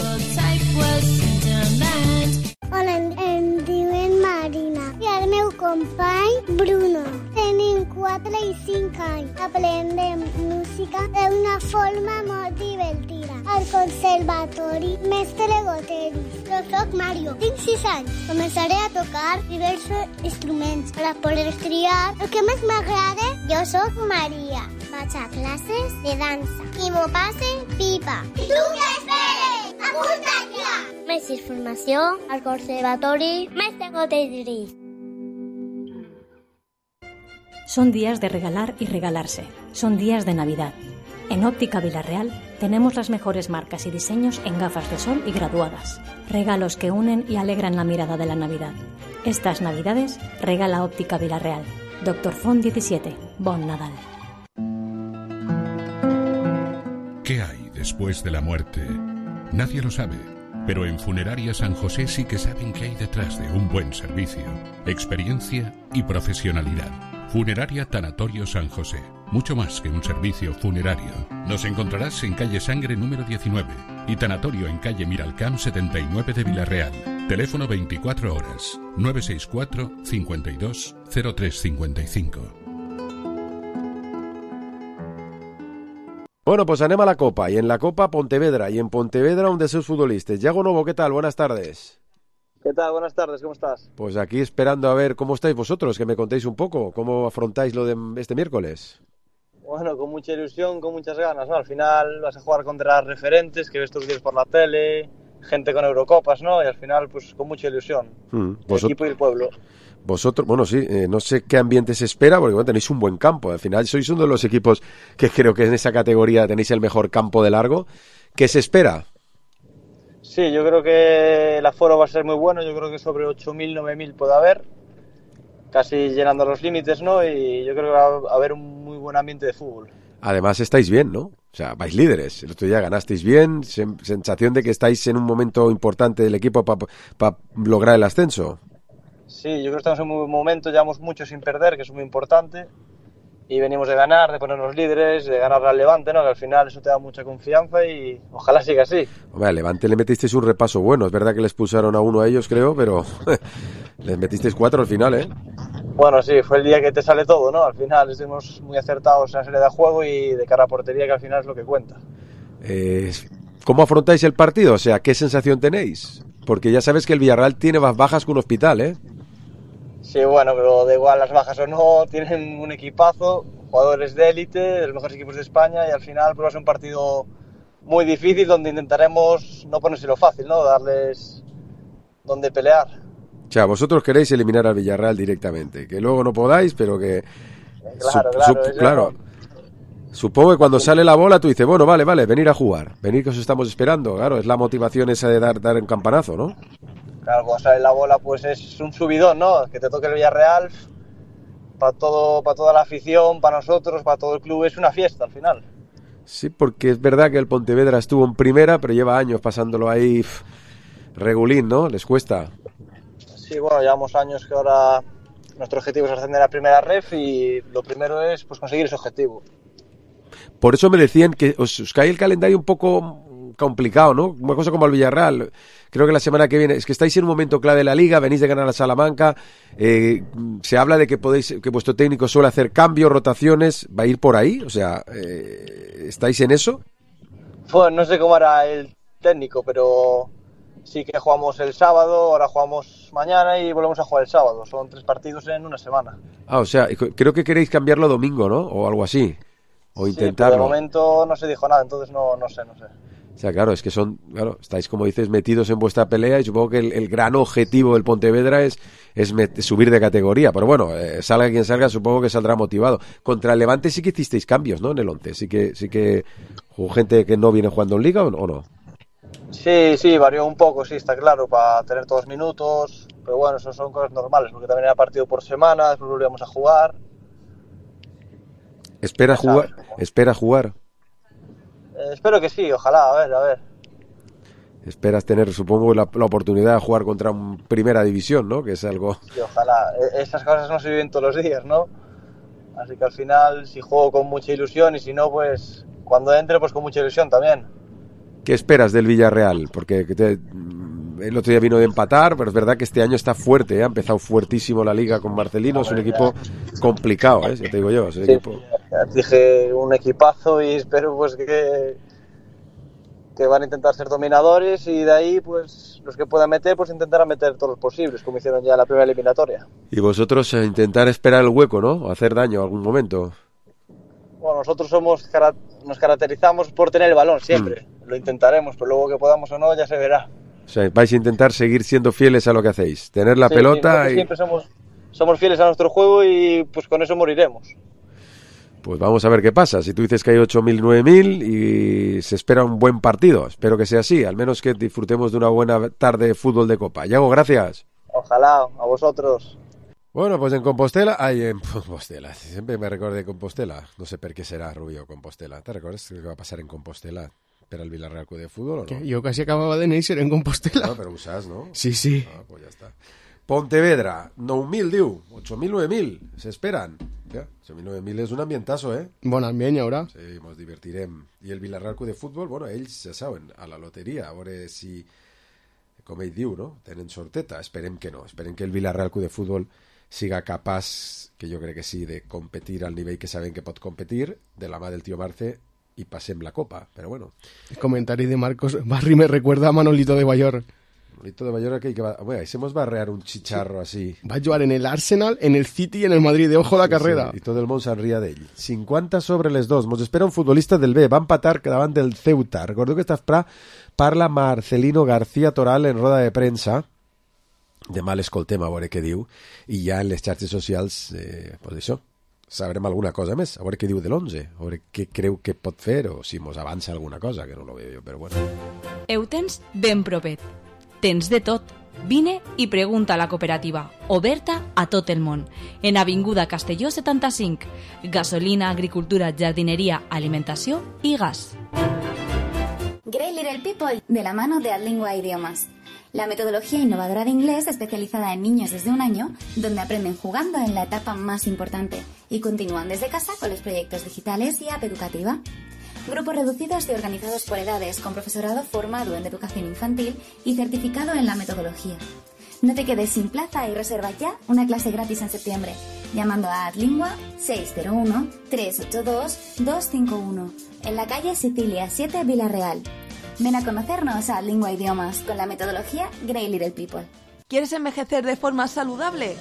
Hola, em diuen Marina i el meu company Bruno. Tenim 4 i 5 anys. Aprendem música d'una forma molt divertida. Al conservatori Mestre Goteris. Jo soc Mario, tinc 6 anys. Començaré a tocar diversos instruments per poder triar el que més m'agrada. Jo soc Maria. Vaig a classes de dansa i m'ho passe pipa. I tu què esperes? Apunta't ja! Més informació al Conservatori Mestre Goteris. Son días de regalar y regalarse. Son días de Navidad. En Óptica Villarreal tenemos las mejores marcas y diseños en gafas de sol y graduadas. Regalos que unen y alegran la mirada de la Navidad. Estas Navidades regala Óptica Villarreal. Dr. Font 17. Bon Nadal. ¿Qué hay después de la muerte? Nadie lo sabe, pero en Funeraria San José sí que saben qué hay detrás de un buen servicio, experiencia y profesionalidad. Funeraria Tanatorio San José, mucho más que un servicio funerario. Nos encontrarás en calle Sangre número 19 y Tanatorio en calle Miralcamp 79 de Vila-real. Teléfono 24 horas, 964 52 0355. Bueno, pues anem a la Copa, y en la Copa Pontevedra, y en Pontevedra un de sus futbolistas. Yago Novo, ¿qué tal? Buenas tardes. ¿Qué tal? Buenas tardes, ¿cómo estás? Pues aquí esperando a ver cómo estáis vosotros, que me contéis un poco, cómo afrontáis lo de este miércoles. Bueno, con mucha ilusión, con muchas ganas, ¿no? Al final vas a jugar contra referentes que ves todos los días por la tele, gente con Eurocopas, ¿no? Y al final, pues con mucha ilusión. El equipo y el pueblo. Vosotros, bueno, sí, no sé qué ambiente se espera, porque bueno, tenéis un buen campo. Al final sois uno de los equipos que creo que en esa categoría tenéis el mejor campo de largo. ¿Qué se espera? Sí, yo creo que el aforo va a ser muy bueno. Yo creo que sobre 8.000, 9.000 puede haber. casi llenando los límites, ¿no? Y yo creo que va a haber un muy buen ambiente de fútbol. Además estáis bien, ¿no? O sea, vais líderes. El otro día ganasteis bien, sensación de que estáis en un momento importante del equipo para lograr el ascenso. Sí, yo creo que estamos en un buen momento, llevamos mucho sin perder, que es muy importante. Y venimos de ganar, de ponernos líderes, de ganar al Levante, ¿no? Que al final eso te da mucha confianza y ojalá siga así. Hombre, al Levante le metisteis un repaso bueno. Es verdad que les expulsaron a uno a ellos, creo, pero les metisteis 4 al final, ¿eh? Bueno, sí, fue el día que te sale todo, ¿no? Al final estuvimos muy acertados en la serie de juego y de cara a portería, que al final es lo que cuenta. ¿Cómo afrontáis el partido? O sea, ¿qué sensación tenéis? Porque ya sabes que el Villarreal tiene más bajas que un hospital, ¿eh? Sí, bueno, pero da igual las bajas o no, tienen un equipazo, jugadores de élite, de los mejores equipos de España, y al final pues va a ser un partido muy difícil donde intentaremos no ponérselo fácil, ¿no? Darles donde pelear. O sea, vosotros queréis eliminar al Villarreal directamente, que luego no podáis, pero que... Claro. Supongo que cuando sale la bola tú dices, bueno, vale, venir a jugar, venir que os estamos esperando, claro, es la motivación esa de dar un campanazo, ¿no? Claro, cuando sale la bola pues es un subidón, ¿no? Que te toque el Villarreal, para toda la afición, para nosotros, para todo el club, es una fiesta al final. Sí, porque es verdad que el Pontevedra estuvo en primera, pero lleva años pasándolo ahí regulín, ¿no? Les cuesta. Sí, bueno, llevamos años que ahora nuestro objetivo es ascender a primera ref y lo primero es pues conseguir ese objetivo. Por eso me decían que os cae el calendario un poco complicado, ¿no? Una cosa como el Villarreal. Creo que la semana que viene, es que estáis en un momento clave de la Liga, venís de ganar a Salamanca, se habla de que vuestro técnico suele hacer cambios, rotaciones, ¿va a ir por ahí? O sea, ¿estáis en eso? Bueno, no sé cómo hará el técnico, pero sí que jugamos el sábado, ahora jugamos mañana y volvemos a jugar el sábado. Son 3 partidos en una semana. O sea, creo que queréis cambiarlo domingo, ¿no? O algo así. O intentarlo. Sí, de momento no se dijo nada, entonces no sé. O sea, claro, es que estáis, como dices, metidos en vuestra pelea y supongo que el gran objetivo del Pontevedra es subir de categoría. Pero bueno, salga quien salga, supongo que saldrá motivado. Contra el Levante sí que hicisteis cambios, ¿no? En el 11. Sí que jugó gente que no viene jugando en Liga, ¿o no? Sí, varió un poco, sí, está claro, para tener todos minutos. Pero bueno, eso son cosas normales, porque también era partido por semana, después volvíamos a jugar. ¿Espera jugar? Espero que sí, ojalá, a ver. Esperas tener, supongo, la oportunidad de jugar contra un primera división, ¿no? Que es algo... Sí, ojalá. Esas cosas no se viven todos los días, ¿no? Así que al final, si juego con mucha ilusión y si no, pues cuando entre, pues con mucha ilusión también. ¿Qué esperas del Villarreal? Porque el otro día vino de empatar, pero es verdad que este año está fuerte, ¿eh? Ha empezado fuertísimo la Liga con Marcelino, es un equipo complicado, ¿eh? Ya te digo yo, es un equipo... Dije un equipazo y espero pues que van a intentar ser dominadores y de ahí pues los que puedan meter pues intentarán meter todos los posibles, como hicieron ya en la primera eliminatoria. Y vosotros intentar esperar el hueco, ¿no? O hacer daño en algún momento. Bueno, nosotros nos caracterizamos por tener el balón siempre, lo intentaremos, pero luego que podamos o no ya se verá. O sea, vais a intentar seguir siendo fieles a lo que hacéis, tener la pelota y... Siempre somos fieles a nuestro juego y pues con eso moriremos. Pues vamos a ver qué pasa. Si tú dices que hay 8.000, 9.000 y se espera un buen partido, espero que sea así, al menos que disfrutemos de una buena tarde de fútbol de Copa. Yago, gracias. Ojalá, a vosotros. Bueno, pues en Compostela, siempre me recuerdo de Compostela, no sé por qué será Rubio Compostela. ¿Te recuerdas qué va a pasar en Compostela? ¿Pero el Villarreal de fútbol o no? Yo casi acababa de néixer en Compostela. No, pero usas, ¿no? Sí. Pues ya está. Pontevedra, 9.000, diu, 8.000, 9.000, se esperan. Ja, 8.000, 9.000 és un ambientazo, eh? Bon ambient hi haurà. Sí, mos divertirem. I el Villarreal de futbol, bueno, ells ja saben, a la loteria, a veure si, com ell diu, no? Tenen sorteta. Esperem que no. Esperem que el Villarreal de futbol siga capaç, que jo crec que sí, de competir al nivell que sabem que pot competir, de la mà del tio Marce, i passem la copa, però bueno. El comentari de Marcos Barri me recuerda a Manolito de Bayor. Manolito de Bayor aquell que va... Bueno, se nos va a arrear un chicharro así. Va a jugar en el Arsenal, en el City y en el Madrid. De ojo la carrera. Sí, i tot el món s'enria d'ell. 50 sobre les 2. Mos espera un futbolista del B. Va empatar davant del Ceuta. Recordeu que esta parla Marcelino García Toral en roda de premsa. Demà l'escoltem a veure què diu. I ja en les xarxes socials, pues això, sabrem alguna cosa més, a veure què diu de l'11, a veure què creu que pot fer o si mos avança alguna cosa, que no lo veo jo, però bueno. Ho tens ben propet. Tens de tot. Vine i pregunta a la cooperativa, oberta a tot el món, en Avinguda Castelló 75, gasolina, agricultura, jardineria, alimentació i gas. Great Little People, de la mano de Adlingua Idiomas. La metodología innovadora de inglés especializada en niños desde 1 año, donde aprenden jugando en la etapa más importante y continúan desde casa con los proyectos digitales y app educativa. Grupos reducidos y organizados por edades, con profesorado formado en educación infantil y certificado en la metodología. No te quedes sin plaza y reserva ya una clase gratis en septiembre, llamando a Adlingua 601-382-251, en la calle Sicilia 7, Villarreal. Ven a conocernos a Adlingua Idiomas con la metodología Great Little People. ¿Quieres envejecer de forma saludable?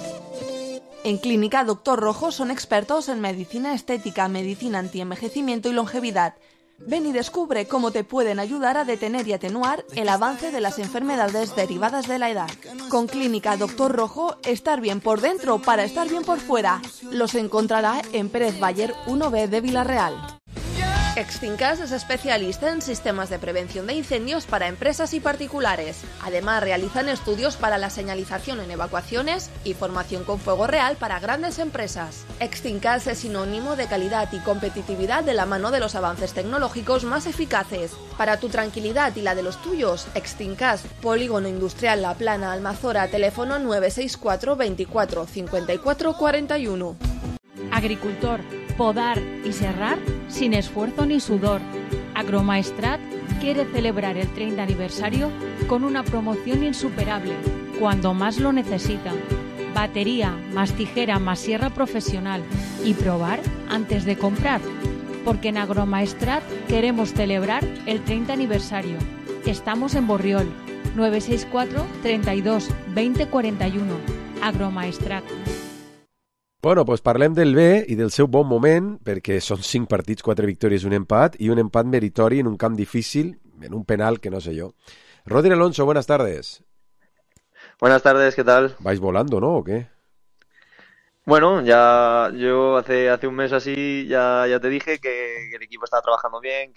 En Clínica Doctor Rojo son expertos en medicina estética, medicina antienvejecimiento y longevidad. Ven y descubre cómo te pueden ayudar a detener y atenuar el avance de las enfermedades derivadas de la edad. Con Clínica Doctor Rojo, estar bien por dentro para estar bien por fuera. Los encontrará en Pérez Bayer 1B de Villarreal. Extincas es especialista en sistemas de prevención de incendios para empresas y particulares. Además, realizan estudios para la señalización en evacuaciones y formación con fuego real para grandes empresas. Extincas es sinónimo de calidad y competitividad de la mano de los avances tecnológicos más eficaces. Para tu tranquilidad y la de los tuyos, Extincas, Polígono Industrial La Plana, Almazora, teléfono 964 24 54 41. Agricultor, podar y serrar sin esfuerzo ni sudor. Agromaestrat quiere celebrar el 30 aniversario con una promoción insuperable, cuando más lo necesitan. Batería, más tijera, más sierra profesional y probar antes de comprar. Porque en Agromaestrat queremos celebrar el 30 aniversario. Estamos en Borriol, 964 32 20 41. Agromaestrat. Bueno, doncs parlem del B i del seu bon moment, perquè són 5 partits, 4 victòries, un empat, i un empat meritori en un camp difícil, en un penal que no sé yo. Rodri Alonso, buenas tardes. Buenas tardes, ¿qué tal? ¿Vais volando, no, o qué? Bueno, ya yo hace un mes así ya te dije que el equipo estaba trabajando bien,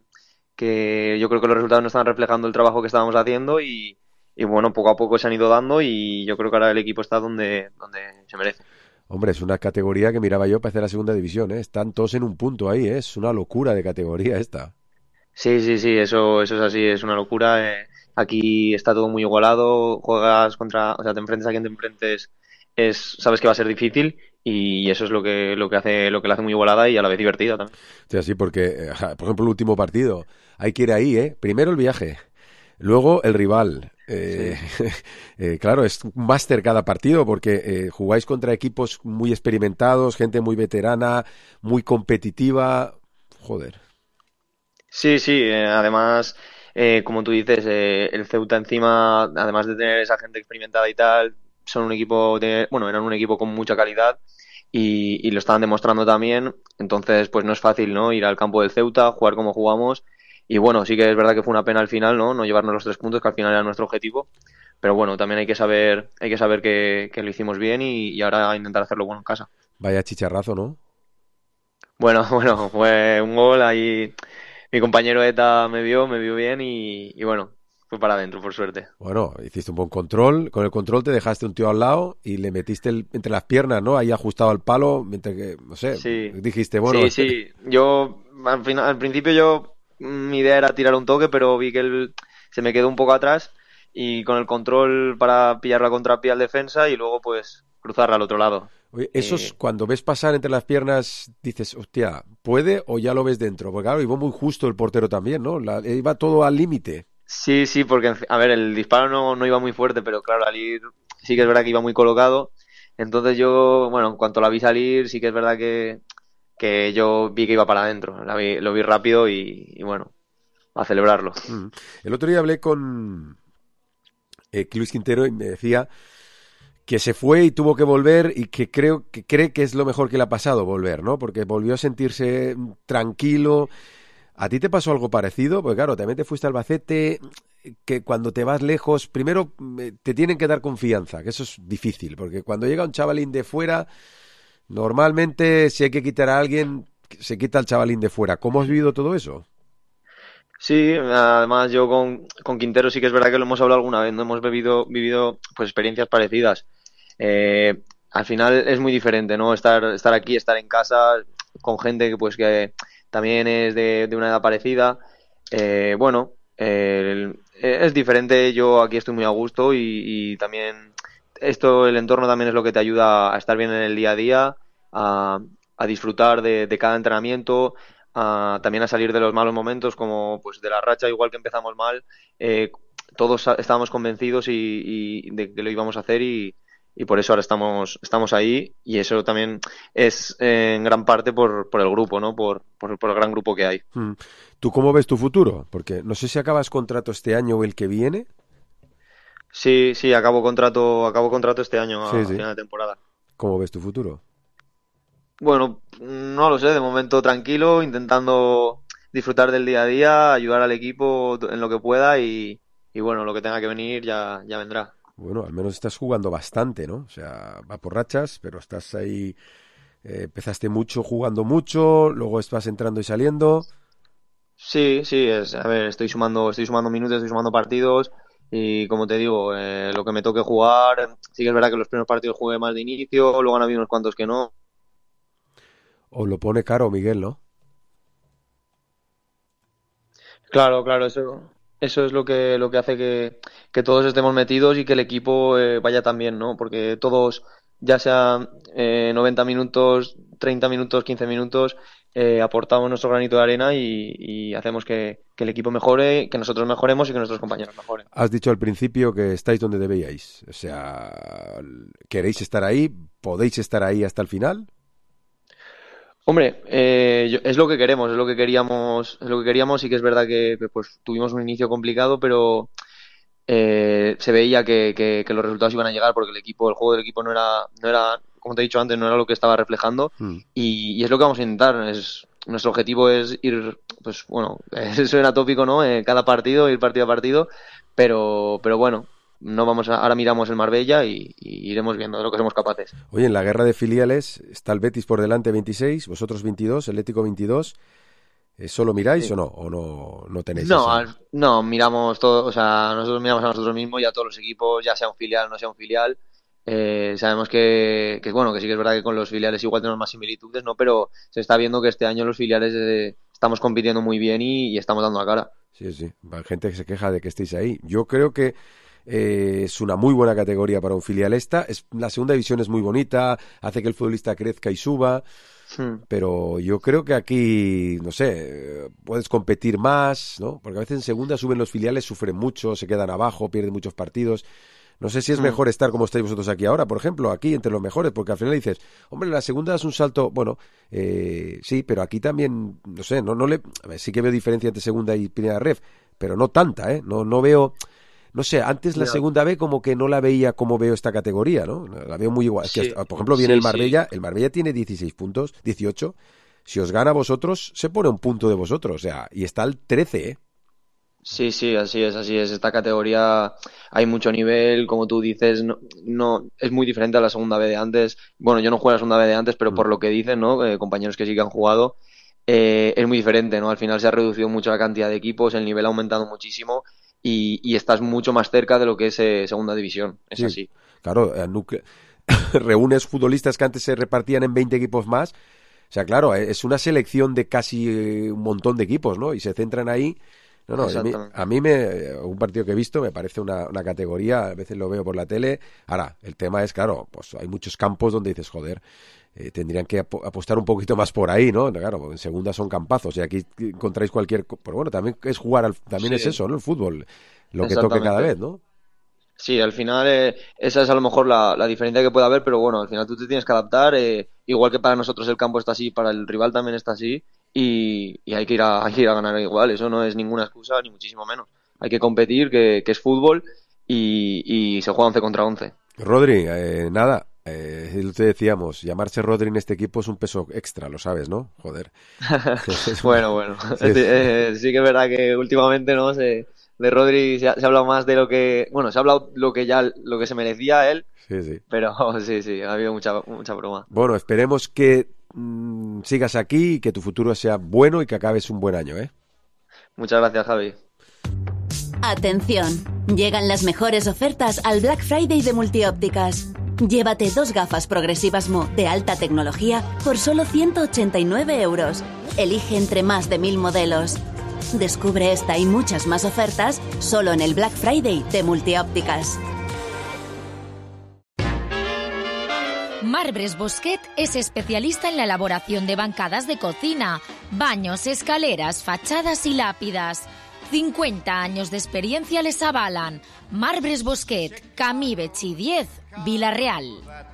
que yo creo que los resultados no estaban reflejando el trabajo que estábamos haciendo y bueno, poco a poco se han ido dando y yo creo que ahora el equipo está donde se merece. Hombre, es una categoría que miraba yo para hacer la segunda división, ¿eh? Están todos en un punto ahí, ¿eh? Es una locura de categoría esta. Sí, eso es así, es una locura. Aquí está todo muy igualado, juegas contra, o sea, te enfrentas a quien te enfrentes, sabes que va a ser difícil y eso es lo que la hace muy igualada y a la vez divertida también. Sí, sí, porque, por ejemplo, el último partido, hay que ir ahí, ¿eh? Primero el viaje, luego el rival. Claro, es un máster cada partido porque jugáis contra equipos muy experimentados, gente muy veterana, muy competitiva. Joder. Sí, además, como tú dices, el Ceuta encima, además de tener esa gente experimentada y tal, eran un equipo con mucha calidad y lo estaban demostrando también. Entonces, pues no es fácil, ¿no? Ir al campo del Ceuta, jugar como jugamos. Y bueno, sí que es verdad que fue una pena al final, no llevarnos los 3 puntos, que al final era nuestro objetivo. Pero bueno, también hay que saber que lo hicimos bien y ahora intentar hacerlo bueno en casa. Vaya chicharrazo, ¿no? Bueno, fue un gol ahí. Mi compañero Eta me vio bien y bueno, fue para adentro, por suerte. Bueno, hiciste un buen control. Con el control te dejaste un tío al lado y le metiste entre las piernas, ¿no? Ahí ajustado al palo, mientras que, no sé, sí. Dijiste, bueno... Sí. Yo, al principio mi idea era tirar un toque, pero vi que él se me quedó un poco atrás y con el control para pillar la contrapié al defensa y luego pues cruzarla al otro lado. Oye, cuando ves pasar entre las piernas dices, hostia, ¿puede o ya lo ves dentro? Porque claro, iba muy justo el portero también, ¿no? Iba todo al límite. Sí, porque, a ver, el disparo no iba muy fuerte, pero claro, al ir sí que es verdad que iba muy colocado. Entonces yo, bueno, en cuanto la vi salir, sí que es verdad que yo vi que iba para adentro, lo vi rápido y bueno, a celebrarlo. El otro día hablé con Luis Quintero y me decía que se fue y tuvo que volver y que cree que es lo mejor que le ha pasado volver, ¿no? Porque volvió a sentirse tranquilo. ¿A ti te pasó algo parecido? Porque claro, también te fuiste a Albacete, que cuando te vas lejos, primero te tienen que dar confianza, que eso es difícil, porque cuando llega un chavalín de fuera... Normalmente, si hay que quitar a alguien, se quita al chavalín de fuera. ¿Cómo has vivido todo eso? Sí, además yo con Quintero sí que es verdad que lo hemos hablado alguna vez, no hemos vivido pues experiencias parecidas. Al final es muy diferente, ¿no? Estar aquí, estar en casa con gente que también es de una edad parecida. Es diferente, yo aquí estoy muy a gusto y también el entorno también es lo que te ayuda a estar bien en el día a día, a disfrutar de cada entrenamiento, también a salir de los malos momentos, como pues de la racha, igual que empezamos mal, todos estábamos convencidos y de que lo íbamos a hacer y por eso ahora estamos ahí, y eso también es en gran parte por el grupo, ¿no? Por el gran grupo que hay. ¿Tú cómo ves tu futuro? Porque no sé si acabas contrato este año o el que viene. Sí, acabo contrato este año a final de temporada. ¿Cómo ves tu futuro? Bueno, no lo sé, de momento tranquilo, intentando disfrutar del día a día, ayudar al equipo en lo que pueda y bueno, lo que tenga que venir ya vendrá. Bueno, al menos estás jugando bastante, ¿no? O sea, va por rachas, pero estás ahí, empezaste mucho, jugando mucho, luego estás entrando y saliendo. Sí, a ver, estoy sumando minutos, estoy sumando partidos y como te digo, lo que me toque jugar, sí que es verdad que los primeros partidos jugué más de inicio, luego han habido unos cuantos que no. Os lo pone caro, Miguel, ¿no? Claro, eso es lo que hace que todos estemos metidos y que el equipo vaya tan bien, ¿no? Porque todos, ya sea 90 minutos, 30 minutos, 15 minutos, aportamos nuestro granito de arena y hacemos que el equipo mejore, que nosotros mejoremos y que nuestros compañeros mejoren. Has dicho al principio que estáis donde debíais. O sea, ¿queréis estar ahí? ¿Podéis estar ahí hasta el final? Hombre, es lo que queremos, es lo que queríamos, y que es verdad que pues tuvimos un inicio complicado, pero se veía que los resultados iban a llegar porque el juego del equipo no era, como te he dicho antes, no era lo que estaba reflejando y es lo que vamos a intentar. Nuestro objetivo es ir, pues bueno, eso era tópico, ¿no? Cada partido, ir partido a partido, pero bueno. Ahora miramos el Marbella y iremos viendo de lo que somos capaces. Oye, en la guerra de filiales está el Betis por delante 26, vosotros 22, el Atlético 22. ¿Solo miráis o no tenéis esa? No, miramos todo, o sea, nosotros miramos a nosotros mismos y a todos los equipos, ya sea un filial o no sea un filial. Sabemos que sí que es verdad que con los filiales igual tenemos más similitudes, ¿no? Pero se está viendo que este año los filiales estamos compitiendo muy bien y estamos dando la cara. Sí, hay gente que se queja de que estéis ahí. Yo creo que es una muy buena categoría para un filialista. La segunda división es muy bonita, hace que el futbolista crezca y suba, pero yo creo que aquí, no sé, puedes competir más, ¿no? Porque a veces en segunda suben los filiales, sufren mucho, se quedan abajo, pierden muchos partidos. No sé si es mejor estar como estáis vosotros aquí ahora, por ejemplo, aquí entre los mejores, porque al final dices, hombre, la segunda es un salto, bueno, sí, pero aquí también, no sé, a ver, sí que veo diferencia entre segunda y primera ref, pero no tanta, no veo. No sé, antes la segunda B como que no la veía como veo esta categoría, ¿no? La veo muy igual. Sí. Es que, por ejemplo, viene el Marbella. Sí. El Marbella tiene 16 puntos, 18. Si os gana a vosotros, se pone un punto de vosotros. O sea, y está al 13, ¿eh? Sí, así es. Esta categoría hay mucho nivel, como tú dices, no es muy diferente a la segunda B de antes. Bueno, yo no juego a la segunda B de antes, pero por lo que dicen, ¿no? Compañeros que sí que han jugado, es muy diferente, ¿no? Al final se ha reducido mucho la cantidad de equipos, el nivel ha aumentado muchísimo. Y estás mucho más cerca de lo que es segunda división, es así. Claro, reúnes futbolistas que antes se repartían en 20 equipos más, o sea, claro, es una selección de casi un montón de equipos, ¿no? Y se centran ahí. A mí un partido que he visto me parece una categoría, a veces lo veo por la tele. Ahora, el tema es, claro, pues hay muchos campos donde dices, joder, tendrían que apostar un poquito más por ahí, ¿no? Claro, en segunda son campazos y aquí encontráis cualquier... Pero bueno, también es jugar, también es eso, ¿no? El fútbol, lo que toque cada vez, ¿no? Sí, al final esa es a lo mejor la diferencia que puede haber, pero bueno, al final tú te tienes que adaptar, igual que para nosotros el campo está así, para el rival también está así y hay que ir a ganar igual, eso no es ninguna excusa ni muchísimo menos. Hay que competir, que es fútbol y se juega 11 contra 11. Rodri, nada. Te decíamos, llamarse Rodri en este equipo es un peso extra, lo sabes, ¿no? Joder. Bueno. Sí que es verdad que últimamente no de Rodri se ha hablado más de lo que... Bueno, se ha hablado lo que se merecía él. Sí. Pero sí, ha habido mucha broma. Bueno, esperemos que sigas aquí y que tu futuro sea bueno y que acabes un buen año, ¿eh? Muchas gracias, Javi. Atención, llegan las mejores ofertas al Black Friday de Multiópticas. Llévate 2 gafas progresivas Mo de alta tecnología por solo 189 euros. Elige entre más de 1000 modelos. Descubre esta y muchas más ofertas solo en el Black Friday de Multiópticas. Marbres Bosquet es especialista en la elaboración de bancadas de cocina, baños, escaleras, fachadas y lápidas. 50 años de experiencia les avalan. Marbres Bosquet, Camí Betxí 10, Vila-real.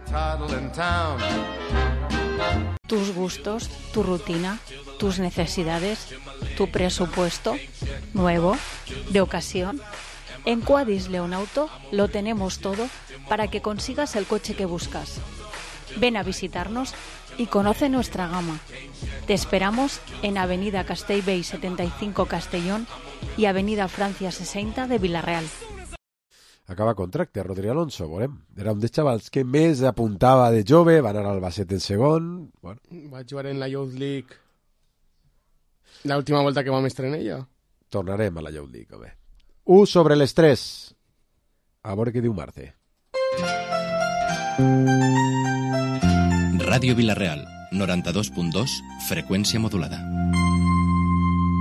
Tus gustos, tu rutina, tus necesidades, tu presupuesto, nuevo, de ocasión. En Quadis Leonauto lo tenemos todo para que consigas el coche que buscas. Ven a visitarnos y conoce nuestra gama. Te esperamos en Avenida Castellbell 75 Castellón i Avenida Francia 60 de Vila-real. Acaba contracte a Rodri Alonso, veurem. Era un dels xavals que més apuntava de jove, va anar al Albacete en segon. Bueno. Va jugar en la Youth League la última volta que vam estar en ella. Tornarem a la Youth League, bé. 1 sobre les 3. A veure què diu Marce. Ràdio Vila-real, 92.2, freqüència modulada.